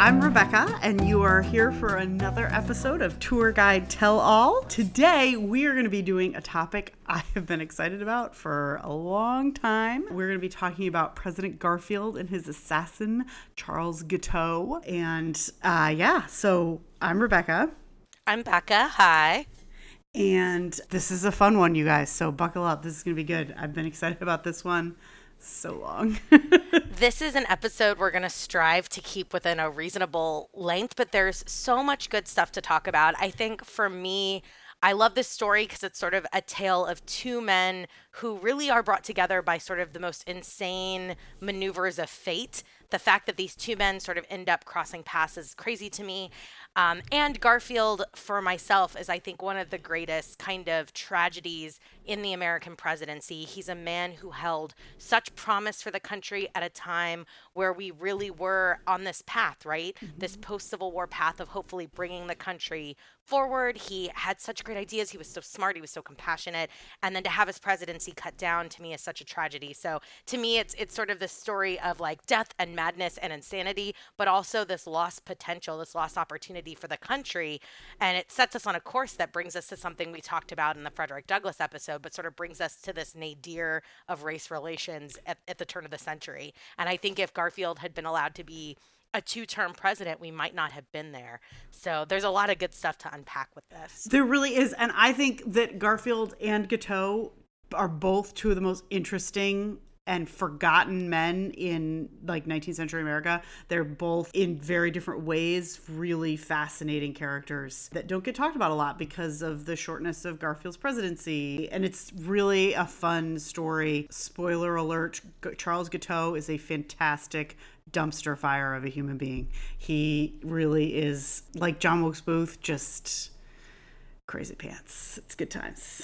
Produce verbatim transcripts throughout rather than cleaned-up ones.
I'm Rebecca, and you are here for another episode of Tour Guide Tell All. Today, we are going to be doing a topic I have been excited about for a long time. We're going to be talking about President Garfield and his assassin, Charles Guiteau. And uh, yeah, so I'm Rebecca. I'm Becca. Hi. And this is a fun one, you guys, so buckle up. This is going to be good. I've been excited about this one so long. This is an episode we're going to strive to keep within a reasonable length, but there's so much good stuff to talk about. I think for me, I love this story because it's sort of a tale of two men who really are brought together by sort of the most insane maneuvers of fate. The fact that these two men sort of end up crossing paths is crazy to me. Um, and Garfield, for myself, is I think one of the greatest kind of tragedies in the American presidency. He's a man who held such promise for the country at a time where we really were on this path, right? Mm-hmm. This post-Civil War path of hopefully bringing the country forward. He had such great ideas. He was so smart. He was so compassionate. And then to have his presidency cut down, to me, is such a tragedy. So to me, it's it's sort of this story of like death and madness and insanity, but also this lost potential, this lost opportunity for the country. And it sets us on a course that brings us to something we talked about in the Frederick Douglass episode, but sort of brings us to this nadir of race relations at, at the turn of the century. And I think if Garfield had been allowed to be a two-term president, we might not have been there. So there's a lot of good stuff to unpack with this. There really is. And I think that Garfield and Guiteau are both two of the most interesting and forgotten men in like nineteenth century America. They're both in very different ways really fascinating characters that don't get talked about a lot because of the shortness of Garfield's presidency. And it's really a fun story. Spoiler alert, Charles Guiteau is a fantastic dumpster fire of a human being. He really is like John Wilkes Booth, just crazy pants. It's good times.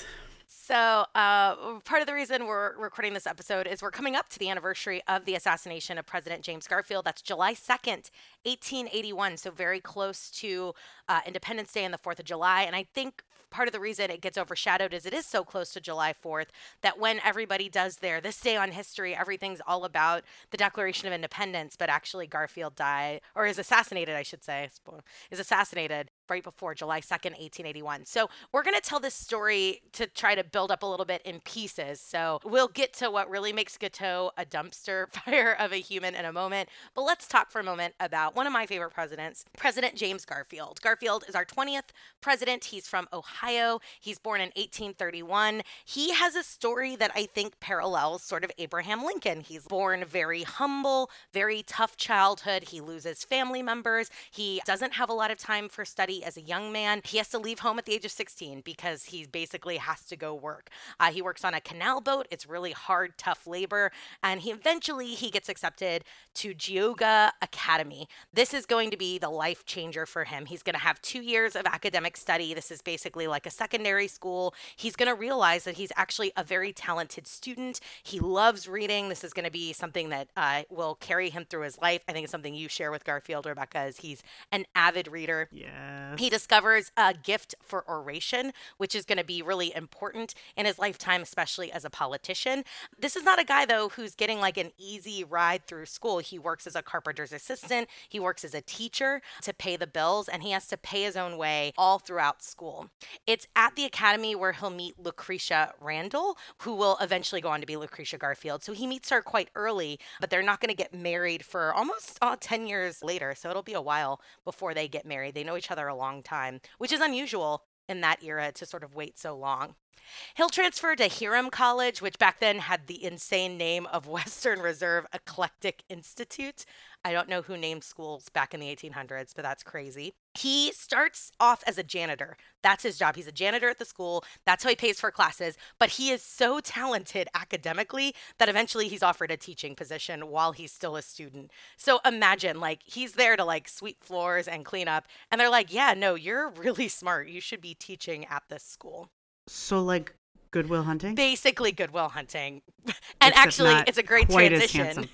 So uh, part of the reason we're recording this episode is we're coming up to the anniversary of the assassination of President James Garfield. That's July second, eighteen eighty-one. So very close to uh, Independence Day and the fourth of July. And I think part of the reason it gets overshadowed is it is so close to July fourth that when everybody does their this day on history, everything's all about the Declaration of Independence. But actually Garfield died, or is assassinated, I should say, is assassinated right before July second, eighteen eighty-one. So we're going to tell this story to try to build up a little bit in pieces. So we'll get to what really makes Guiteau a dumpster fire of a human in a moment. But let's talk for a moment about one of my favorite presidents, President James Garfield. Garfield is our twentieth president. He's from Ohio. He's born in eighteen thirty-one. He has a story that I think parallels sort of Abraham Lincoln. He's born very humble, very tough childhood. He loses family members. He doesn't have a lot of time for study as a young man. He has to leave home at the age of sixteen because he basically has to go work. Uh, he works on a canal boat. It's really hard, tough labor. And he eventually he gets accepted to Geauga Academy. This is going to be the life changer for him. He's going to have two years of academic study. This is basically like a secondary school. He's going to realize that he's actually a very talented student. He loves reading. This is going to be something that uh, will carry him through his life. I think it's something you share with Garfield, Rebecca, is he's an avid reader. Yeah. He discovers a gift for oration, which is going to be really important in his lifetime, especially as a politician. This is not a guy, though, who's getting like an easy ride through school. He works as a carpenter's assistant. He works as a teacher to pay the bills, and he has to pay his own way all throughout school. It's at the academy where he'll meet Lucretia Randall, who will eventually go on to be Lucretia Garfield. So he meets her quite early, but they're not going to get married for almost uh, ten years later. So it'll be a while before they get married. They know each other a long time, which is unusual in that era to sort of wait so long. He'll transfer to Hiram College, which back then had the insane name of Western Reserve Eclectic Institute. I don't know who named schools back in the eighteen hundreds, but that's crazy. He starts off as a janitor. That's his job. He's a janitor at the school. That's how he pays for classes. But he is so talented academically that eventually he's offered a teaching position while he's still a student. So imagine, like, he's there to, like, sweep floors and clean up. And they're like, yeah, no, you're really smart. You should be teaching at this school. So, like, Good Will Hunting? Basically Good Will Hunting. And Except actually, it's a great transition.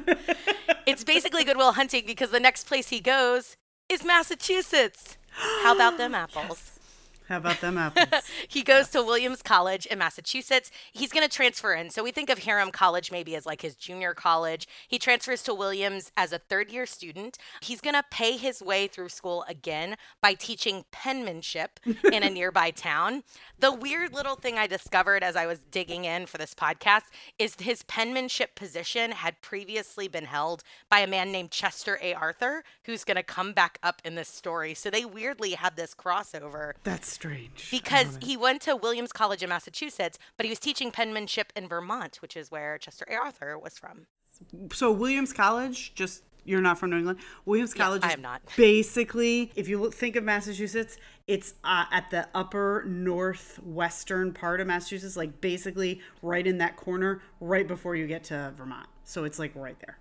It's basically Good Will Hunting because the next place he goes is Massachusetts. How about them apples? How about them apples? He goes to Williams College in Massachusetts. He's going to transfer in. So we think of Hiram College maybe as like his junior college. He transfers to Williams as a third year student. He's going to pay his way through school again by teaching penmanship in a nearby town. The weird little thing I discovered as I was digging in for this podcast is his penmanship position had previously been held by a man named Chester A. Arthur, who's going to come back up in this story. So they weirdly had this crossover. That's strange. Because he went to Williams College in Massachusetts, but he was teaching penmanship in Vermont, which is where Chester A. Arthur was from. So Williams College, just you're not from New England. Williams Yeah, College I is am not. basically, if you look, think of Massachusetts, it's uh, at the upper northwestern part of Massachusetts, like basically right in that corner, right before you get to Vermont. So it's like right there.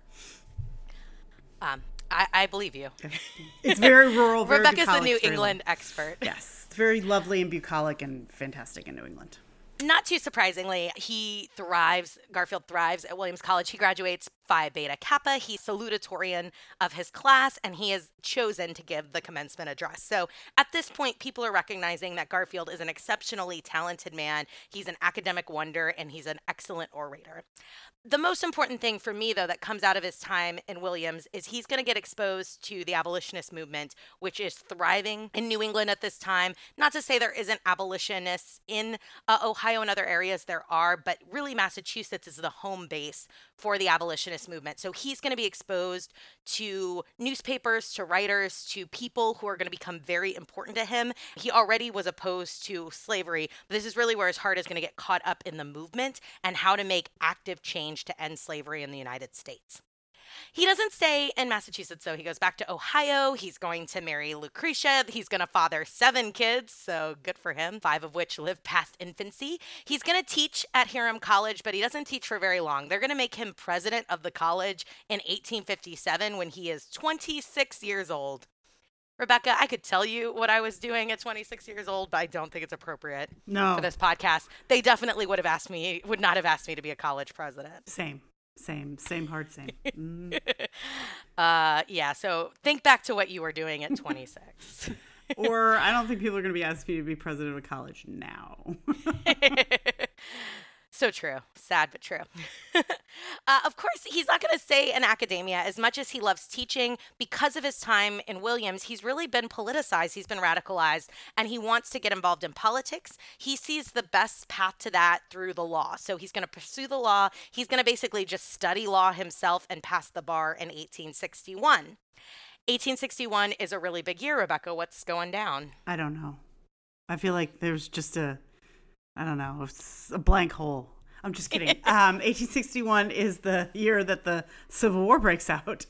Um, I, I believe you. Okay. It's very rural. Very Rebecca's the bucolic, New very England lovely. expert. Yes, it's very lovely and bucolic and fantastic in New England. Not too surprisingly, he thrives, Garfield thrives at Williams College. He graduates Phi Beta Kappa. He's salutatorian of his class, and he is chosen to give the commencement address. So at this point, people are recognizing that Garfield is an exceptionally talented man. He's an academic wonder, and he's an excellent orator. The most important thing for me, though, that comes out of his time in Williams is he's going to get exposed to the abolitionist movement, which is thriving in New England at this time. Not to say there isn't abolitionists in uh, Ohio and other areas, there are, but really Massachusetts is the home base for the abolitionist movement. So he's going to be exposed to newspapers, to writers, to people who are going to become very important to him. He already was opposed to slavery. But this is really where his heart is going to get caught up in the movement and how to make active change to end slavery in the United States. He doesn't stay in Massachusetts, though. He goes back to Ohio. He's going to marry Lucretia. He's going to father seven kids, so good for him, five of which live past infancy. He's going to teach at Hiram College, but he doesn't teach for very long. They're going to make him president of the college in eighteen fifty-seven when he is twenty-six years old. Rebecca, I could tell you what I was doing at twenty-six years old, but I don't think it's appropriate No. for this podcast. They definitely would have asked me, would not have asked me to be a college president. Same. Same, same hard same. Mm. uh, yeah, so think back to what you were doing at twenty-six. Or I don't think people are going to be asking me to be president of a college now. So true. Sad, but true. uh, of course, he's not going to stay in academia as much as he loves teaching. Because of his time in Williams, he's really been politicized. He's been radicalized, and he wants to get involved in politics. He sees the best path to that through the law. So he's going to pursue the law. He's going to basically just study law himself and pass the bar in eighteen sixty-one. eighteen sixty-one is a really big year, Rebecca. What's going down? I don't know. I feel like there's just a, I don't know, it's a blank hole. I'm just kidding. um, eighteen sixty-one is the year that the Civil War breaks out.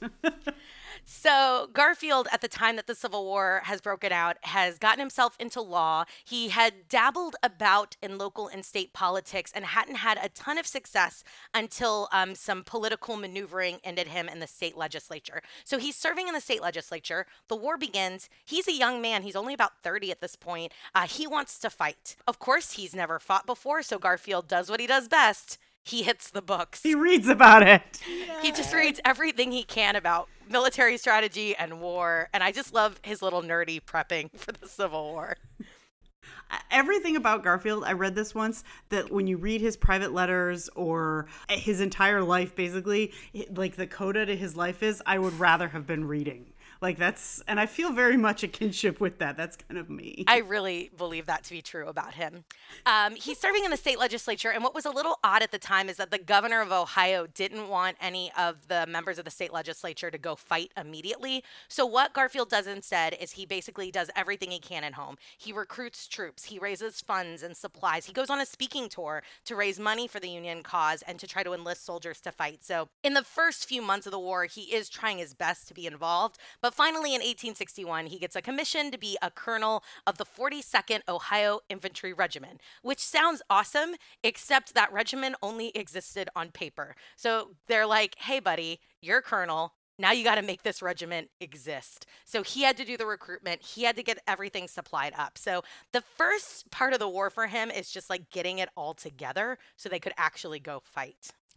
So Garfield, at the time that the Civil War has broken out, has gotten himself into law. He had dabbled about in local and state politics and hadn't had a ton of success until um, some political maneuvering ended him in the state legislature. So he's serving in the state legislature. The war begins. He's a young man. He's only about thirty at this point. Uh, he wants to fight. Of course, he's never fought before, so Garfield does what he does best. He hits the books. He reads about it. He just reads everything he can about military strategy and war. And I just love his little nerdy prepping for the Civil War. Everything about Garfield, I read this once, that when you read his private letters or his entire life, basically, like the coda to his life is, I would rather have been reading. Like that's, and I feel very much a kinship with that. That's kind of me. I really believe that to be true about him. Um, he's serving in the state legislature. And what was a little odd at the time is that the governor of Ohio didn't want any of the members of the state legislature to go fight immediately. So what Garfield does instead is he basically does everything he can at home. He recruits troops. He raises funds and supplies. He goes on a speaking tour to raise money for the Union cause and to try to enlist soldiers to fight. So in the first few months of the war, he is trying his best to be involved. But finally, in eighteen sixty-one, he gets a commission to be a colonel of the forty-second Ohio Infantry Regiment, which sounds awesome, except that regiment only existed on paper. So they're like, hey, buddy, you're colonel. Now you got to make this regiment exist. So he had to do the recruitment. He had to get everything supplied up. So the first part of the war for him is just like getting it all together so they could actually go fight.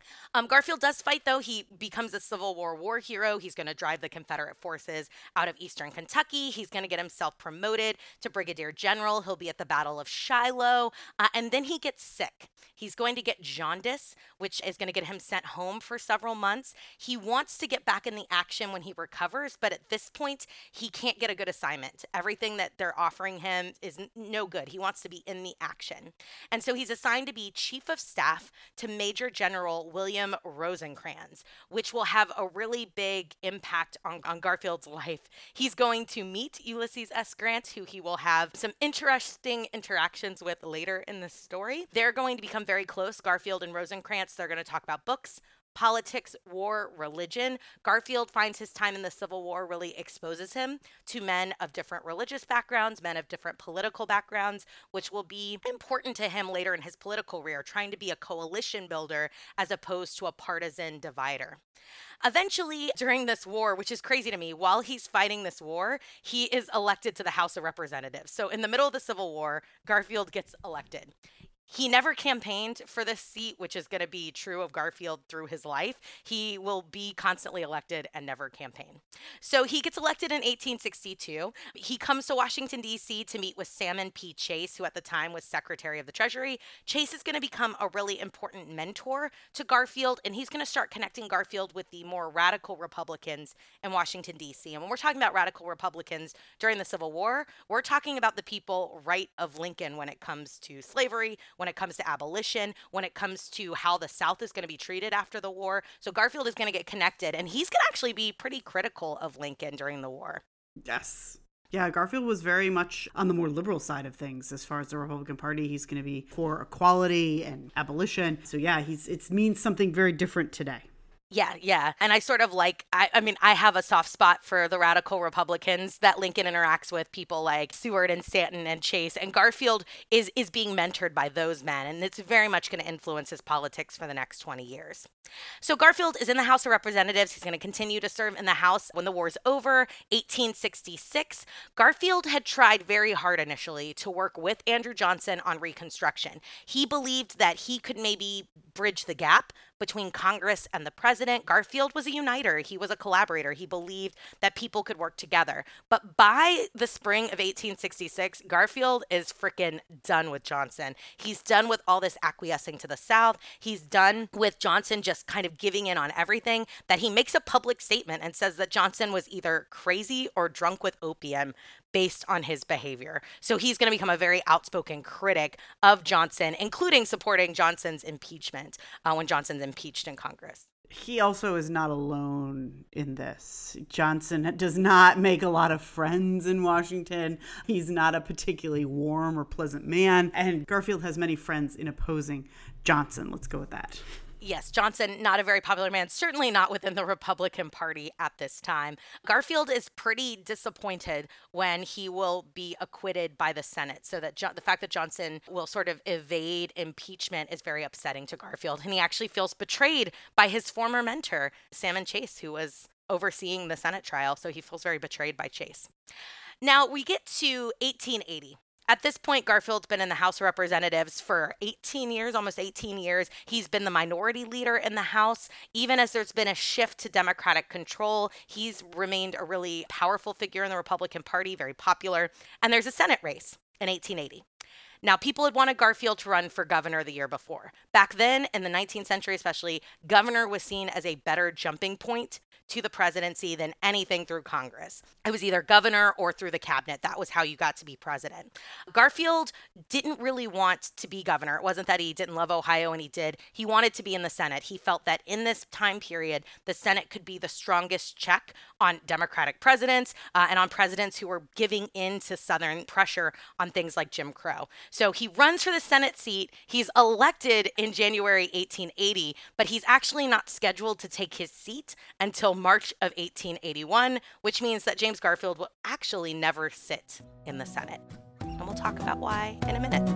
Um, Garfield does fight, though. He becomes a Civil War war hero. He's going to drive the Confederate forces out of eastern Kentucky. He's going to get himself promoted to brigadier general. He'll be at the Battle of Shiloh. Uh, and then he gets sick. He's going to get jaundice, which is going to get him sent home for several months. He wants to get back in the action when he recovers, but at this point, he can't get a good assignment. Everything that they're offering him is n- no good. He wants to be in the action. And so he's assigned to be chief of staff to Major General William Rosecrans, which will have a really big impact on, on Garfield's life. He's going to meet Ulysses S. Grant, who he will have some interesting interactions with later in the story. They're going to become very close, Garfield and Rosecrans. They're going to talk about books, politics, war, religion. Garfield finds his time in the Civil War really exposes him to men of different religious backgrounds, men of different political backgrounds, which will be important to him later in his political career, trying to be a coalition builder as opposed to a partisan divider. Eventually, during this war, which is crazy to me, while he's fighting this war, he is elected to the House of Representatives. So in the middle of the Civil War, Garfield gets elected. He never campaigned for this seat, which is going to be true of Garfield through his life. He will be constantly elected and never campaign. So he gets elected in eighteen sixty-two. He comes to Washington, D C to meet with Salmon P. Chase, who at the time was Secretary of the Treasury. Chase is going to become a really important mentor to Garfield, and he's going to start connecting Garfield with the more radical Republicans in Washington, D C. And when we're talking about radical Republicans during the Civil War, we're talking about the people right of Lincoln when it comes to slavery, when it comes to abolition, when it comes to how the South is going to be treated after the war. So Garfield is going to get connected, and he's going to actually be pretty critical of Lincoln during the war. Yes. Yeah, Garfield was very much on the more liberal side of things as far as the Republican Party. He's going to be for equality and abolition. So yeah, he's it means something very different today. Yeah, yeah. And I sort of like, I, I mean, I have a soft spot for the radical Republicans that Lincoln interacts with, people like Seward and Stanton and Chase. And Garfield is is being mentored by those men. And it's very much going to influence his politics for the next twenty years. So Garfield is in the House of Representatives. He's going to continue to serve in the House when the war's over. eighteen sixty-six, Garfield had tried very hard initially to work with Andrew Johnson on Reconstruction. He believed that he could maybe bridge the gap between Congress and the president. Garfield was a uniter. He was a collaborator. He believed that people could work together. But by the spring of eighteen sixty-six, Garfield is freaking done with Johnson. He's done with all this acquiescing to the South. He's done with Johnson just kind of giving in on everything, that he makes a public statement and says that Johnson was either crazy or drunk with opium based on his behavior. So he's going to become a very outspoken critic of Johnson, including supporting Johnson's impeachment uh, when Johnson's impeached in Congress. He also is not alone in this. Johnson does not make a lot of friends in Washington. He's not a particularly warm or pleasant man. And Garfield has many friends in opposing Johnson. Let's go with that. Yes, Johnson, not a very popular man, certainly not within the Republican Party at this time. Garfield is pretty disappointed when he will be acquitted by the Senate. So that jo- the fact that Johnson will sort of evade impeachment is very upsetting to Garfield. And he actually feels betrayed by his former mentor, Salmon Chase, who was overseeing the Senate trial. So he feels very betrayed by Chase. Now we get to eighteen eighty. At this point, Garfield's been in the House of Representatives for eighteen years, almost eighteen years. He's been the minority leader in the House. Even as there's been a shift to Democratic control, he's remained a really powerful figure in the Republican Party, very popular. And there's a Senate race in eighteen eighty. Now, people had wanted Garfield to run for governor the year before. Back then, in the nineteenth century especially, governor was seen as a better jumping point to the presidency than anything through Congress. It was either governor or through the cabinet. That was how you got to be president. Garfield didn't really want to be governor. It wasn't that he didn't love Ohio, and he did. He wanted to be in the Senate. He felt that in this time period, the Senate could be the strongest check on Democratic presidents uh, and on presidents who were giving in to Southern pressure on things like Jim Crow. So he runs for the Senate seat. He's elected in January eighteen eighty, but he's actually not scheduled to take his seat until March of eighteen eighty-one, which means that James Garfield will actually never sit in the Senate. And we'll talk about why in a minute.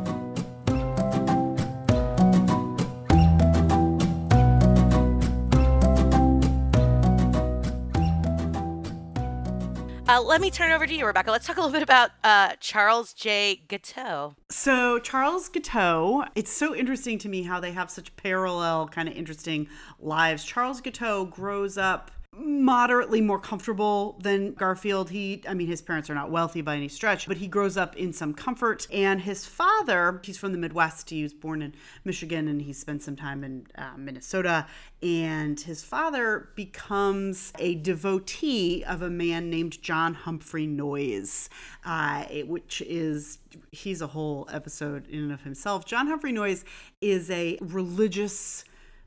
Uh, let me turn over to you, Rebecca. Let's talk a little bit about uh, Charles J. Guiteau. So Charles Guiteau, it's so interesting to me how they have such parallel kind of interesting lives. Charles Guiteau grows up moderately more comfortable than Garfield. He, I mean, his parents are not wealthy by any stretch, but he grows up in some comfort. And his father, he's from the Midwest. He was born in Michigan and he spent some time in uh, Minnesota. And his father becomes a devotee of a man named John Humphrey Noyes, uh, which is, he's a whole episode in and of himself. John Humphrey Noyes is a religious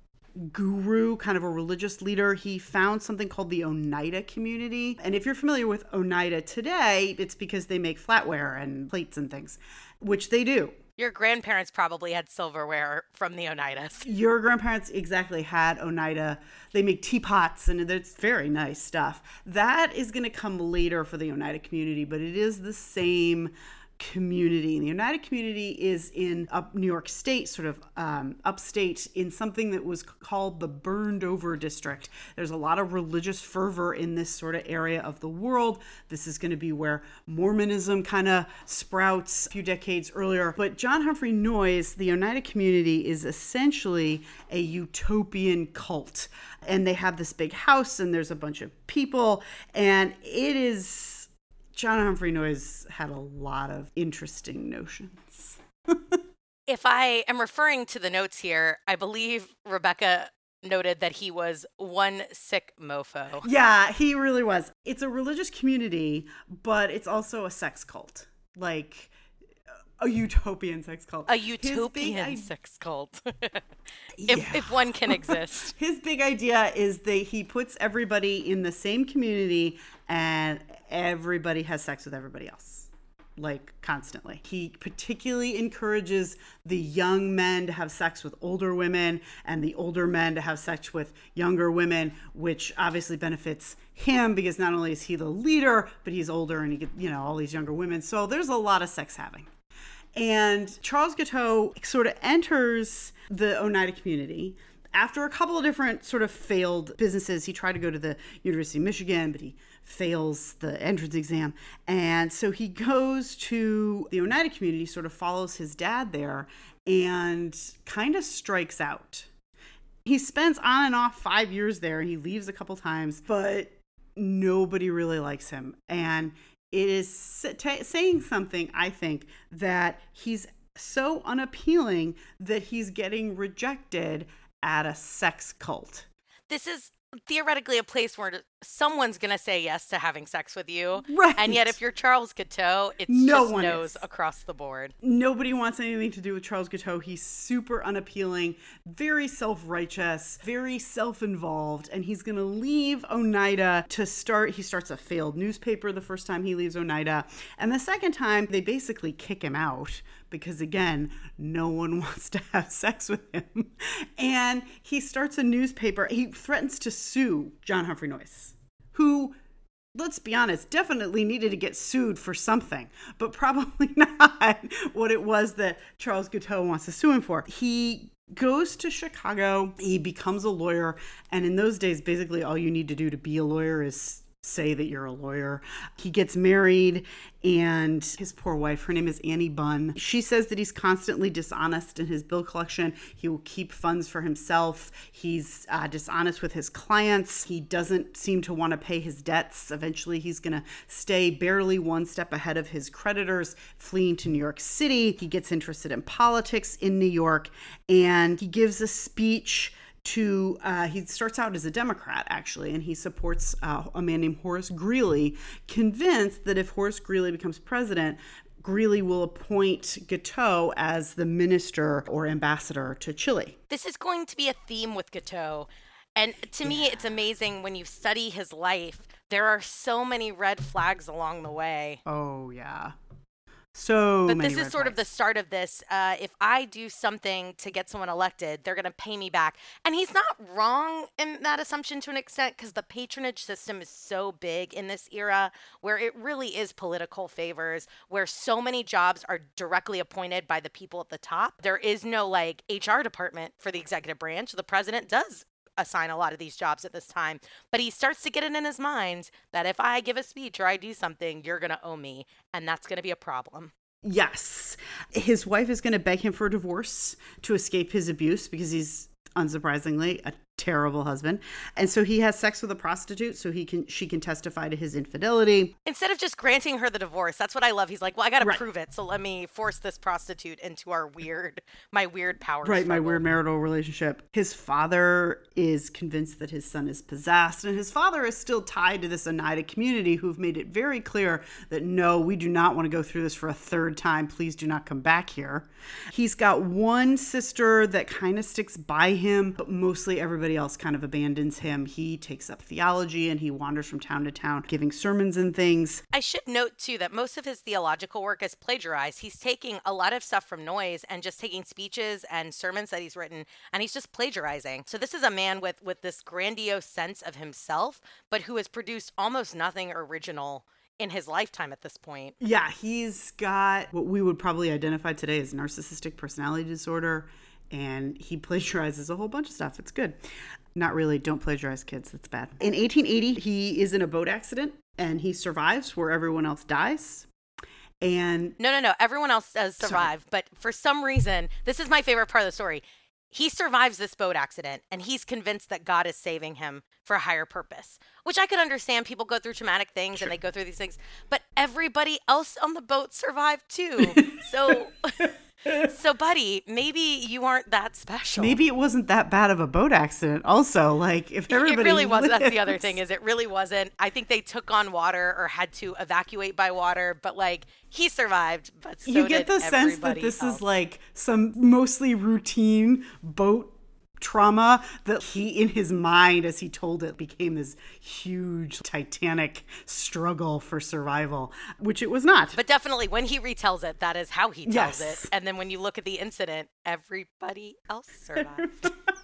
guru, kind of a religious leader. He found something called the Oneida community. And if you're familiar with Oneida today, it's because they make flatware and plates and things, which they do. Your grandparents probably had silverware from the Oneidas. Your grandparents exactly had Oneida. They make teapots and it's very nice stuff. That is going to come later for the Oneida community, but it is the same community. And the Oneida community is in up New York State, sort of um, upstate, in something that was called the Burned Over District. There's a lot of religious fervor in this sort of area of the world. This is going to be where Mormonism kind of sprouts a few decades earlier. But John Humphrey Noyes, the Oneida community, is essentially a utopian cult. And they have this big house and there's a bunch of people. And it is... John Humphrey Noyes had a lot of interesting notions. If I am referring to the notes here, I believe Rebecca noted that he was one sick mofo. Yeah, he really was. It's a religious community, but it's also a sex cult. Like a utopian sex cult. A utopian big, sex cult. if, yeah. if one can exist. His big idea is that he puts everybody in the same community and everybody has sex with everybody else, like constantly. He particularly encourages the young men to have sex with older women and the older men to have sex with younger women, which obviously benefits him because not only is he the leader, but he's older and he get, you know, all these younger women. So there's a lot of sex having. And Charles Guiteau sort of enters the Oneida community after a couple of different sort of failed businesses. He tried to go to the University of Michigan, but he fails the entrance exam. And so he goes to the Oneida community, sort of follows his dad there, and kind of strikes out. He spends on and off five years there. He leaves a couple times, but nobody really likes him. And it is t- saying something, I think, that he's so unappealing that he's getting rejected at a sex cult. This is theoretically a place where someone's going to say yes to having sex with you. Right. And yet if you're Charles Guiteau, it's no just one no's is. across the board. Nobody wants anything to do with Charles Guiteau. He's super unappealing, very self-righteous, very self-involved, and he's going to leave Oneida to start, he starts a failed newspaper the first time he leaves Oneida, and the second time they basically kick him out because, again, no one wants to have sex with him. And he starts a newspaper. He threatens to sue John Humphrey Noyes, who, let's be honest, definitely needed to get sued for something, but probably not what it was that Charles Guiteau wants to sue him for. He goes to Chicago, he becomes a lawyer, and in those days, basically all you need to do to be a lawyer is say that you're a lawyer. He gets married, and his poor wife, her name is Annie Bunn. She says that he's constantly dishonest in his bill collection. He will keep funds for himself. He's uh, dishonest with his clients. He doesn't seem to want to pay his debts. Eventually, he's going to stay barely one step ahead of his creditors, fleeing to New York City. He gets interested in politics in New York, and he gives a speech to, uh, he starts out as a Democrat, actually, and he supports uh, a man named Horace Greeley, convinced that if Horace Greeley becomes president, Greeley will appoint Guiteau as the minister or ambassador to Chile. This is going to be a theme with Guiteau. And to yeah. me, it's amazing when you study his life, there are so many red flags along the way. Oh, yeah. So but many this is red sort flags. of the start of this. Uh, if I do something to get someone elected, they're going to pay me back. And he's not wrong in that assumption to an extent, because the patronage system is so big in this era where it really is political favors, where so many jobs are directly appointed by the people at the top. There is no like H R department for the executive branch. The president does assign a lot of these jobs at this time. But he starts to get it in his mind that if I give a speech or I do something, you're going to owe me. And that's going to be a problem. Yes. His wife is going to beg him for a divorce to escape his abuse because he's, unsurprisingly, a terrible husband. And so he has sex with a prostitute so he can she can testify to his infidelity. Instead of just granting her the divorce, that's what I love. He's like, well, I got to Right. prove it. So let me force this prostitute into our weird, my weird power Right, my struggle. weird marital relationship. His father is convinced that his son is possessed, and his father is still tied to this Oneida community who've made it very clear that no, we do not want to go through this for a third time. Please do not come back here. He's got one sister that kind of sticks by him, but mostly everybody else kind of abandons him. He takes up theology and he wanders from town to town giving sermons and things. I should note, too, that most of his theological work is plagiarized. He's taking a lot of stuff from Noyes and just taking speeches and sermons that he's written, and he's just plagiarizing. So this is a man with, with this grandiose sense of himself, but who has produced almost nothing original in his lifetime at this point. Yeah, he's got what we would probably identify today as narcissistic personality disorder, and he plagiarizes a whole bunch of stuff. It's good. Not really. Don't plagiarize, kids. That's bad. In eighteen eighty, he is in a boat accident, and he survives where everyone else dies. And No, no, no. Everyone else does survive. But for some reason, this is my favorite part of the story. He survives this boat accident, and he's convinced that God is saving him for a higher purpose, which I could understand. People go through traumatic things Sure. and they go through these things, but everybody else on the boat survived too. So, so buddy, maybe you aren't that special. maybe it wasn't that bad of a boat accident. Also, like if everybody It really wasn't. That's the other lives- thing is it really wasn't. I think they took on water or had to evacuate by water, but like he survived, but so you get did the sense that everybody this else. is like some mostly routine boat trauma that he, in his mind, as he told it, became this huge titanic struggle for survival, which it was not. But definitely when he retells it, that is how he tells Yes. it. And then when you look at the incident, everybody else survived.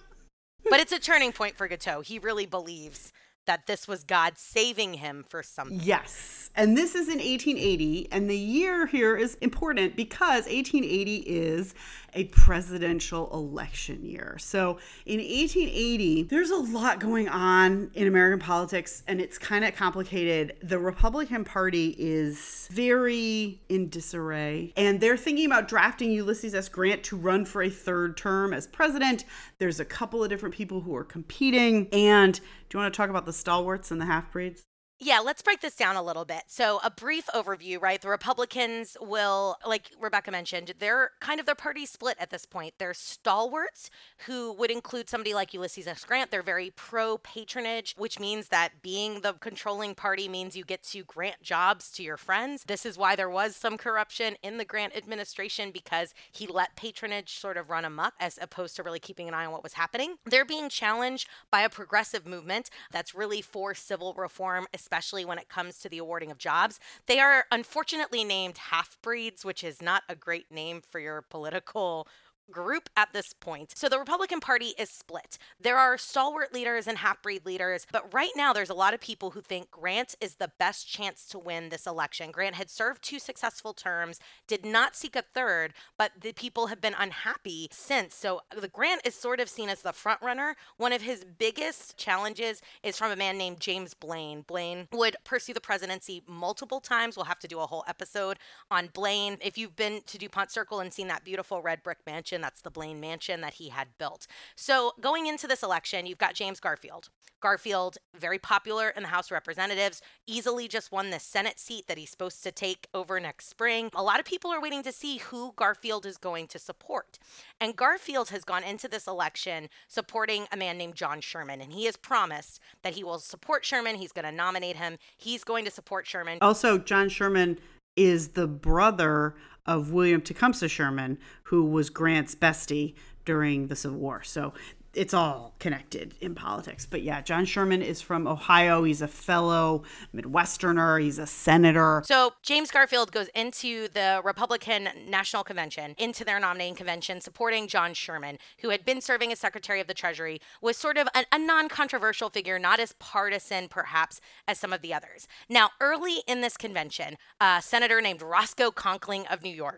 But it's a turning point for Guiteau. He really believes that this was God saving him for something. Yes. And this is in eighteen eighty. And the year here is important because eighteen eighty is a presidential election year. So in eighteen eighty, there's a lot going on in American politics, and it's kind of complicated. The Republican Party is very in disarray, and they're thinking about drafting Ulysses S. Grant to run for a third term as president. There's a couple of different people who are competing. And do you want to talk about the stalwarts and the half-breeds? Yeah, let's break this down a little bit. So, a brief overview, right? The Republicans will, like Rebecca mentioned, they're kind of their party split at this point. They're stalwarts who would include somebody like Ulysses S. Grant. They're very pro patronage, which means that being the controlling party means you get to grant jobs to your friends. This is why there was some corruption in the Grant administration because he let patronage sort of run amok as opposed to really keeping an eye on what was happening. They're being challenged by a progressive movement that's really for civil reform, especially when it comes to the awarding of jobs. They are unfortunately named half-breeds, which is not a great name for your political group at this point. So the Republican Party is split. There are stalwart leaders and half-breed leaders, but right now there's a lot of people who think Grant is the best chance to win this election. Grant had served two successful terms, did not seek a third, but the people have been unhappy since. So the Grant is sort of seen as the front runner. One of his biggest challenges is from a man named James Blaine. Blaine would pursue the presidency multiple times. We'll have to do a whole episode on Blaine. If you've been to DuPont Circle and seen that beautiful red brick mansion, that's the Blaine mansion that he had built. So going into this election, you've got James Garfield. Garfield, very popular in the House of Representatives, easily just won the Senate seat that he's supposed to take over next spring. A lot of people are waiting to see who Garfield is going to support. And Garfield has gone into this election supporting a man named John Sherman. And he has promised that he will support Sherman. He's going to nominate him. He's going to support Sherman. Also, John Sherman is the brother of William Tecumseh Sherman, who was Grant's bestie during the Civil War. So it's all connected in politics. But yeah, John Sherman is from Ohio. He's a fellow Midwesterner. He's a senator. So James Garfield goes into the Republican National Convention, into their nominating convention, supporting John Sherman, who had been serving as Secretary of the Treasury, was sort of a, a non-controversial figure, not as partisan perhaps as some of the others. Now, early in this convention, a senator named Roscoe Conkling of New York,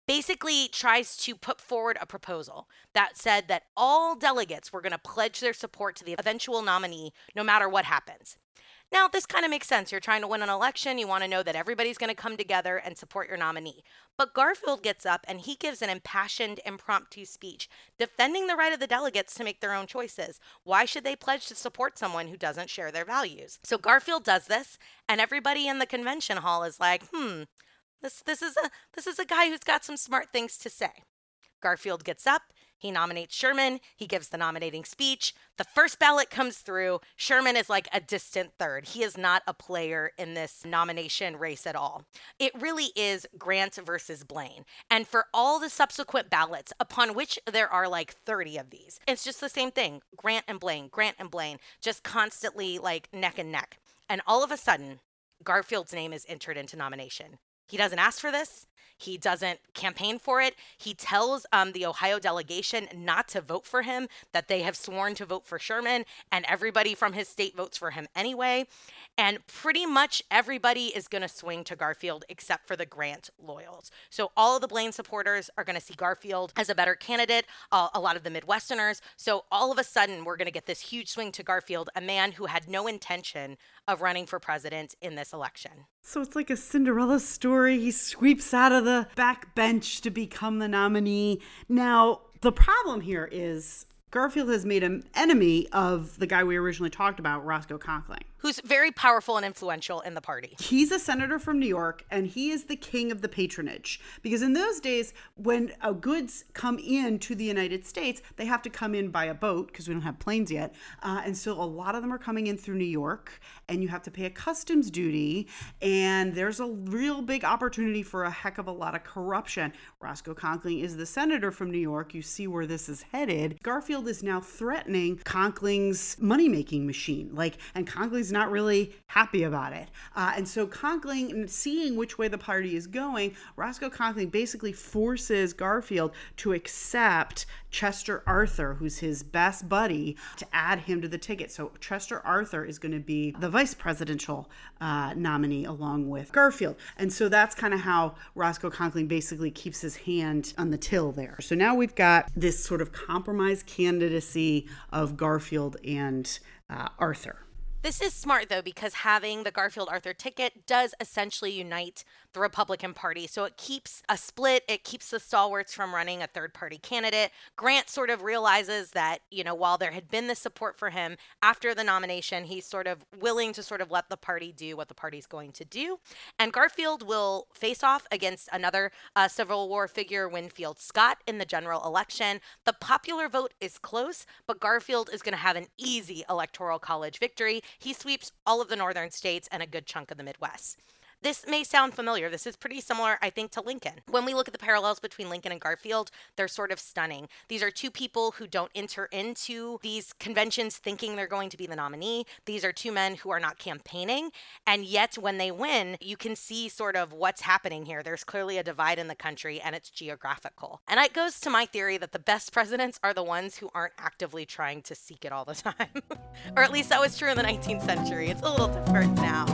basically tries to put forward a proposal that said that all delegates were going to pledge their support to the eventual nominee no matter what happens. Now, this kind of makes sense. You're trying to win an election. You want to know that everybody's going to come together and support your nominee. But Garfield gets up and he gives an impassioned, impromptu speech defending the right of the delegates to make their own choices. Why should they pledge to support someone who doesn't share their values? So Garfield does this, and everybody in the convention hall is like, hmm, this, this, is a, this is a guy who's got some smart things to say. Garfield gets up. He nominates Sherman. He gives the nominating speech. The first ballot comes through. Sherman is like a distant third. He is not a player in this nomination race at all. It really is Grant versus Blaine. And for all the subsequent ballots, upon which there are like thirty of these, it's just the same thing. Grant and Blaine, Grant and Blaine, just constantly like neck and neck. And all of a sudden, Garfield's name is entered into nomination. He doesn't ask for this. He doesn't campaign for it. He tells um, the Ohio delegation not to vote for him, that they have sworn to vote for Sherman, and everybody from his state votes for him anyway. And pretty much everybody is going to swing to Garfield except for the Grant loyals. So all of the Blaine supporters are going to see Garfield as a better candidate, uh, a lot of the Midwesterners. So all of a sudden, we're going to get this huge swing to Garfield, a man who had no intention of running for president in this election. So it's like a Cinderella story. He sweeps out of the back bench to become the nominee. Now, the problem here is Garfield has made an enemy of the guy we originally talked about, Roscoe Conkling, who's very powerful and influential in the party. He's a senator from New York, and he is the king of the patronage. Because in those days, when uh, goods come in to the United States, they have to come in by a boat, because we don't have planes yet. Uh, and so a lot of them are coming in through New York, and you have to pay a customs duty, and there's a real big opportunity for a heck of a lot of corruption. Roscoe Conkling is the senator from New York. You see where this is headed. Garfield is now threatening Conkling's money-making machine. Like, and Conkling's not really happy about it. Uh, and so Conkling, seeing which way the party is going, Roscoe Conkling basically forces Garfield to accept Chester Arthur, who's his best buddy, to add him to the ticket. So Chester Arthur is going to be the vice presidential uh, nominee along with Garfield. And so that's kind of how Roscoe Conkling basically keeps his hand on the till there. So now we've got this sort of compromise candidacy of Garfield and uh, Arthur. This is smart, though, because having the Garfield-Arthur ticket does essentially unite the Republican Party. So it keeps a split. It keeps the stalwarts from running a third-party candidate. Grant sort of realizes that, you know, while there had been this support for him after the nomination, he's sort of willing to sort of let the party do what the party's going to do. And Garfield will face off against another uh, Civil War figure, Winfield Scott, in the general election. The popular vote is close, but Garfield is going to have an easy electoral college victory. He sweeps all of the northern states and a good chunk of the Midwest. This may sound familiar. This is pretty similar, I think, to Lincoln. When we look at the parallels between Lincoln and Garfield, they're sort of stunning. These are two people who don't enter into these conventions thinking they're going to be the nominee. These are two men who are not campaigning. And yet, when they win, you can see sort of what's happening here. There's clearly a divide in the country, and it's geographical. And it goes to my theory that the best presidents are the ones who aren't actively trying to seek it all the time. Or at least that was true in the nineteenth century. It's a little different now.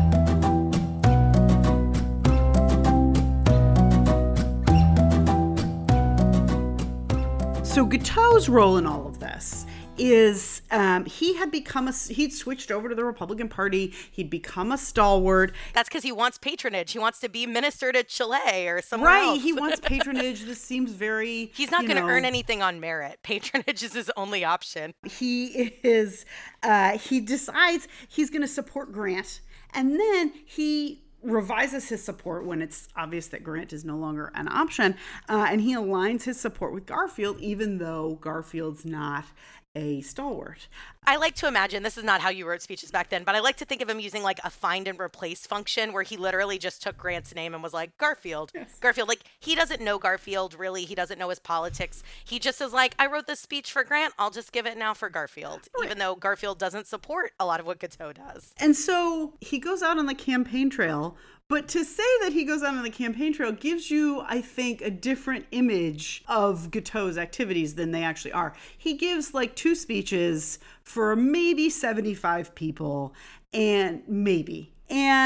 So Guiteau's role in all of this is um, he had become a, he'd switched over to the Republican Party. He'd become a stalwart. That's because he wants patronage. He wants to be minister to Chile or somewhere right, else. Right, he wants patronage. This seems very, He's not going to know, earn anything on merit. Patronage is his only option. He is, uh, he decides he's going to support Grant. And then he revises his support when it's obvious that Grant is no longer an option. Uh, and he aligns his support with Garfield, even though Garfield's not a stalwart. I like to imagine, this is not how you wrote speeches back then, but I like to think of him using like a find and replace function where he literally just took Grant's name and was like, Garfield, yes. Garfield. Like, he doesn't know Garfield, really. He doesn't know his politics. He just is like, I wrote this speech for Grant. I'll just give it now for Garfield, right. Even though Garfield doesn't support a lot of what Guiteau does. And so he goes out on the campaign trail. But to say that he goes out on the campaign trail gives you, I think, a different image of Guiteau's activities than they actually are. He gives like two speeches for maybe seventy-five people, and maybe. And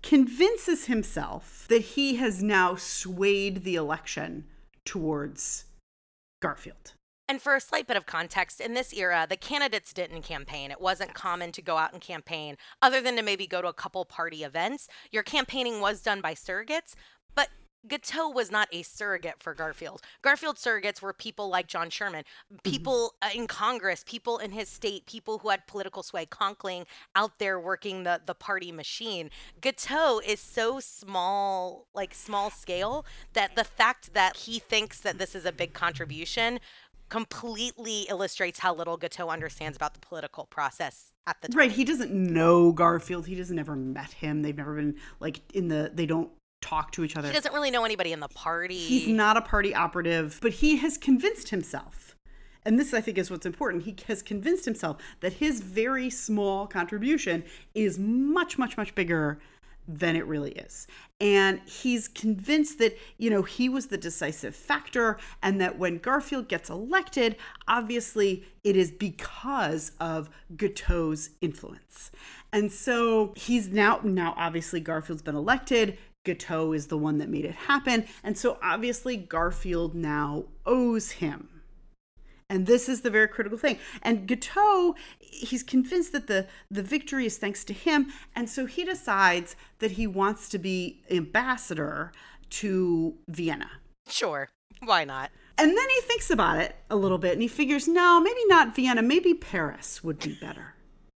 convinces himself that he has now swayed the election towards Garfield. And for a slight bit of context, in this era, the candidates didn't campaign. It wasn't common to go out and campaign, other than to maybe go to a couple party events. Your campaigning was done by surrogates, but Guiteau was not a surrogate for Garfield. Garfield surrogates were people like John Sherman, people mm-hmm. in Congress, people in his state, people who had political sway, Conkling out there working the, the party machine. Guiteau is so small, like small scale, that the fact that he thinks that this is a big contribution completely illustrates how little Guiteau understands about the political process at the time. Right. He doesn't know Garfield. He doesn't never met him. They've never been like in the, they don't talk to each other. He doesn't really know anybody in the party. He's not a party operative, but he has convinced himself. And this, I think, is what's important. He has convinced himself that his very small contribution is much, much, much bigger than it really is. And he's convinced that, you know, he was the decisive factor, and that when Garfield gets elected, obviously it is because of Guiteau's influence. And so he's now, now obviously Garfield's been elected. Guiteau is the one that made it happen. And so obviously Garfield now owes him. And this is the very critical thing. And Guiteau, he's convinced that the, the victory is thanks to him. And so he decides that he wants to be ambassador to Vienna. Sure. Why not? And then he thinks about it a little bit and he figures, no, maybe not Vienna, maybe Paris would be better.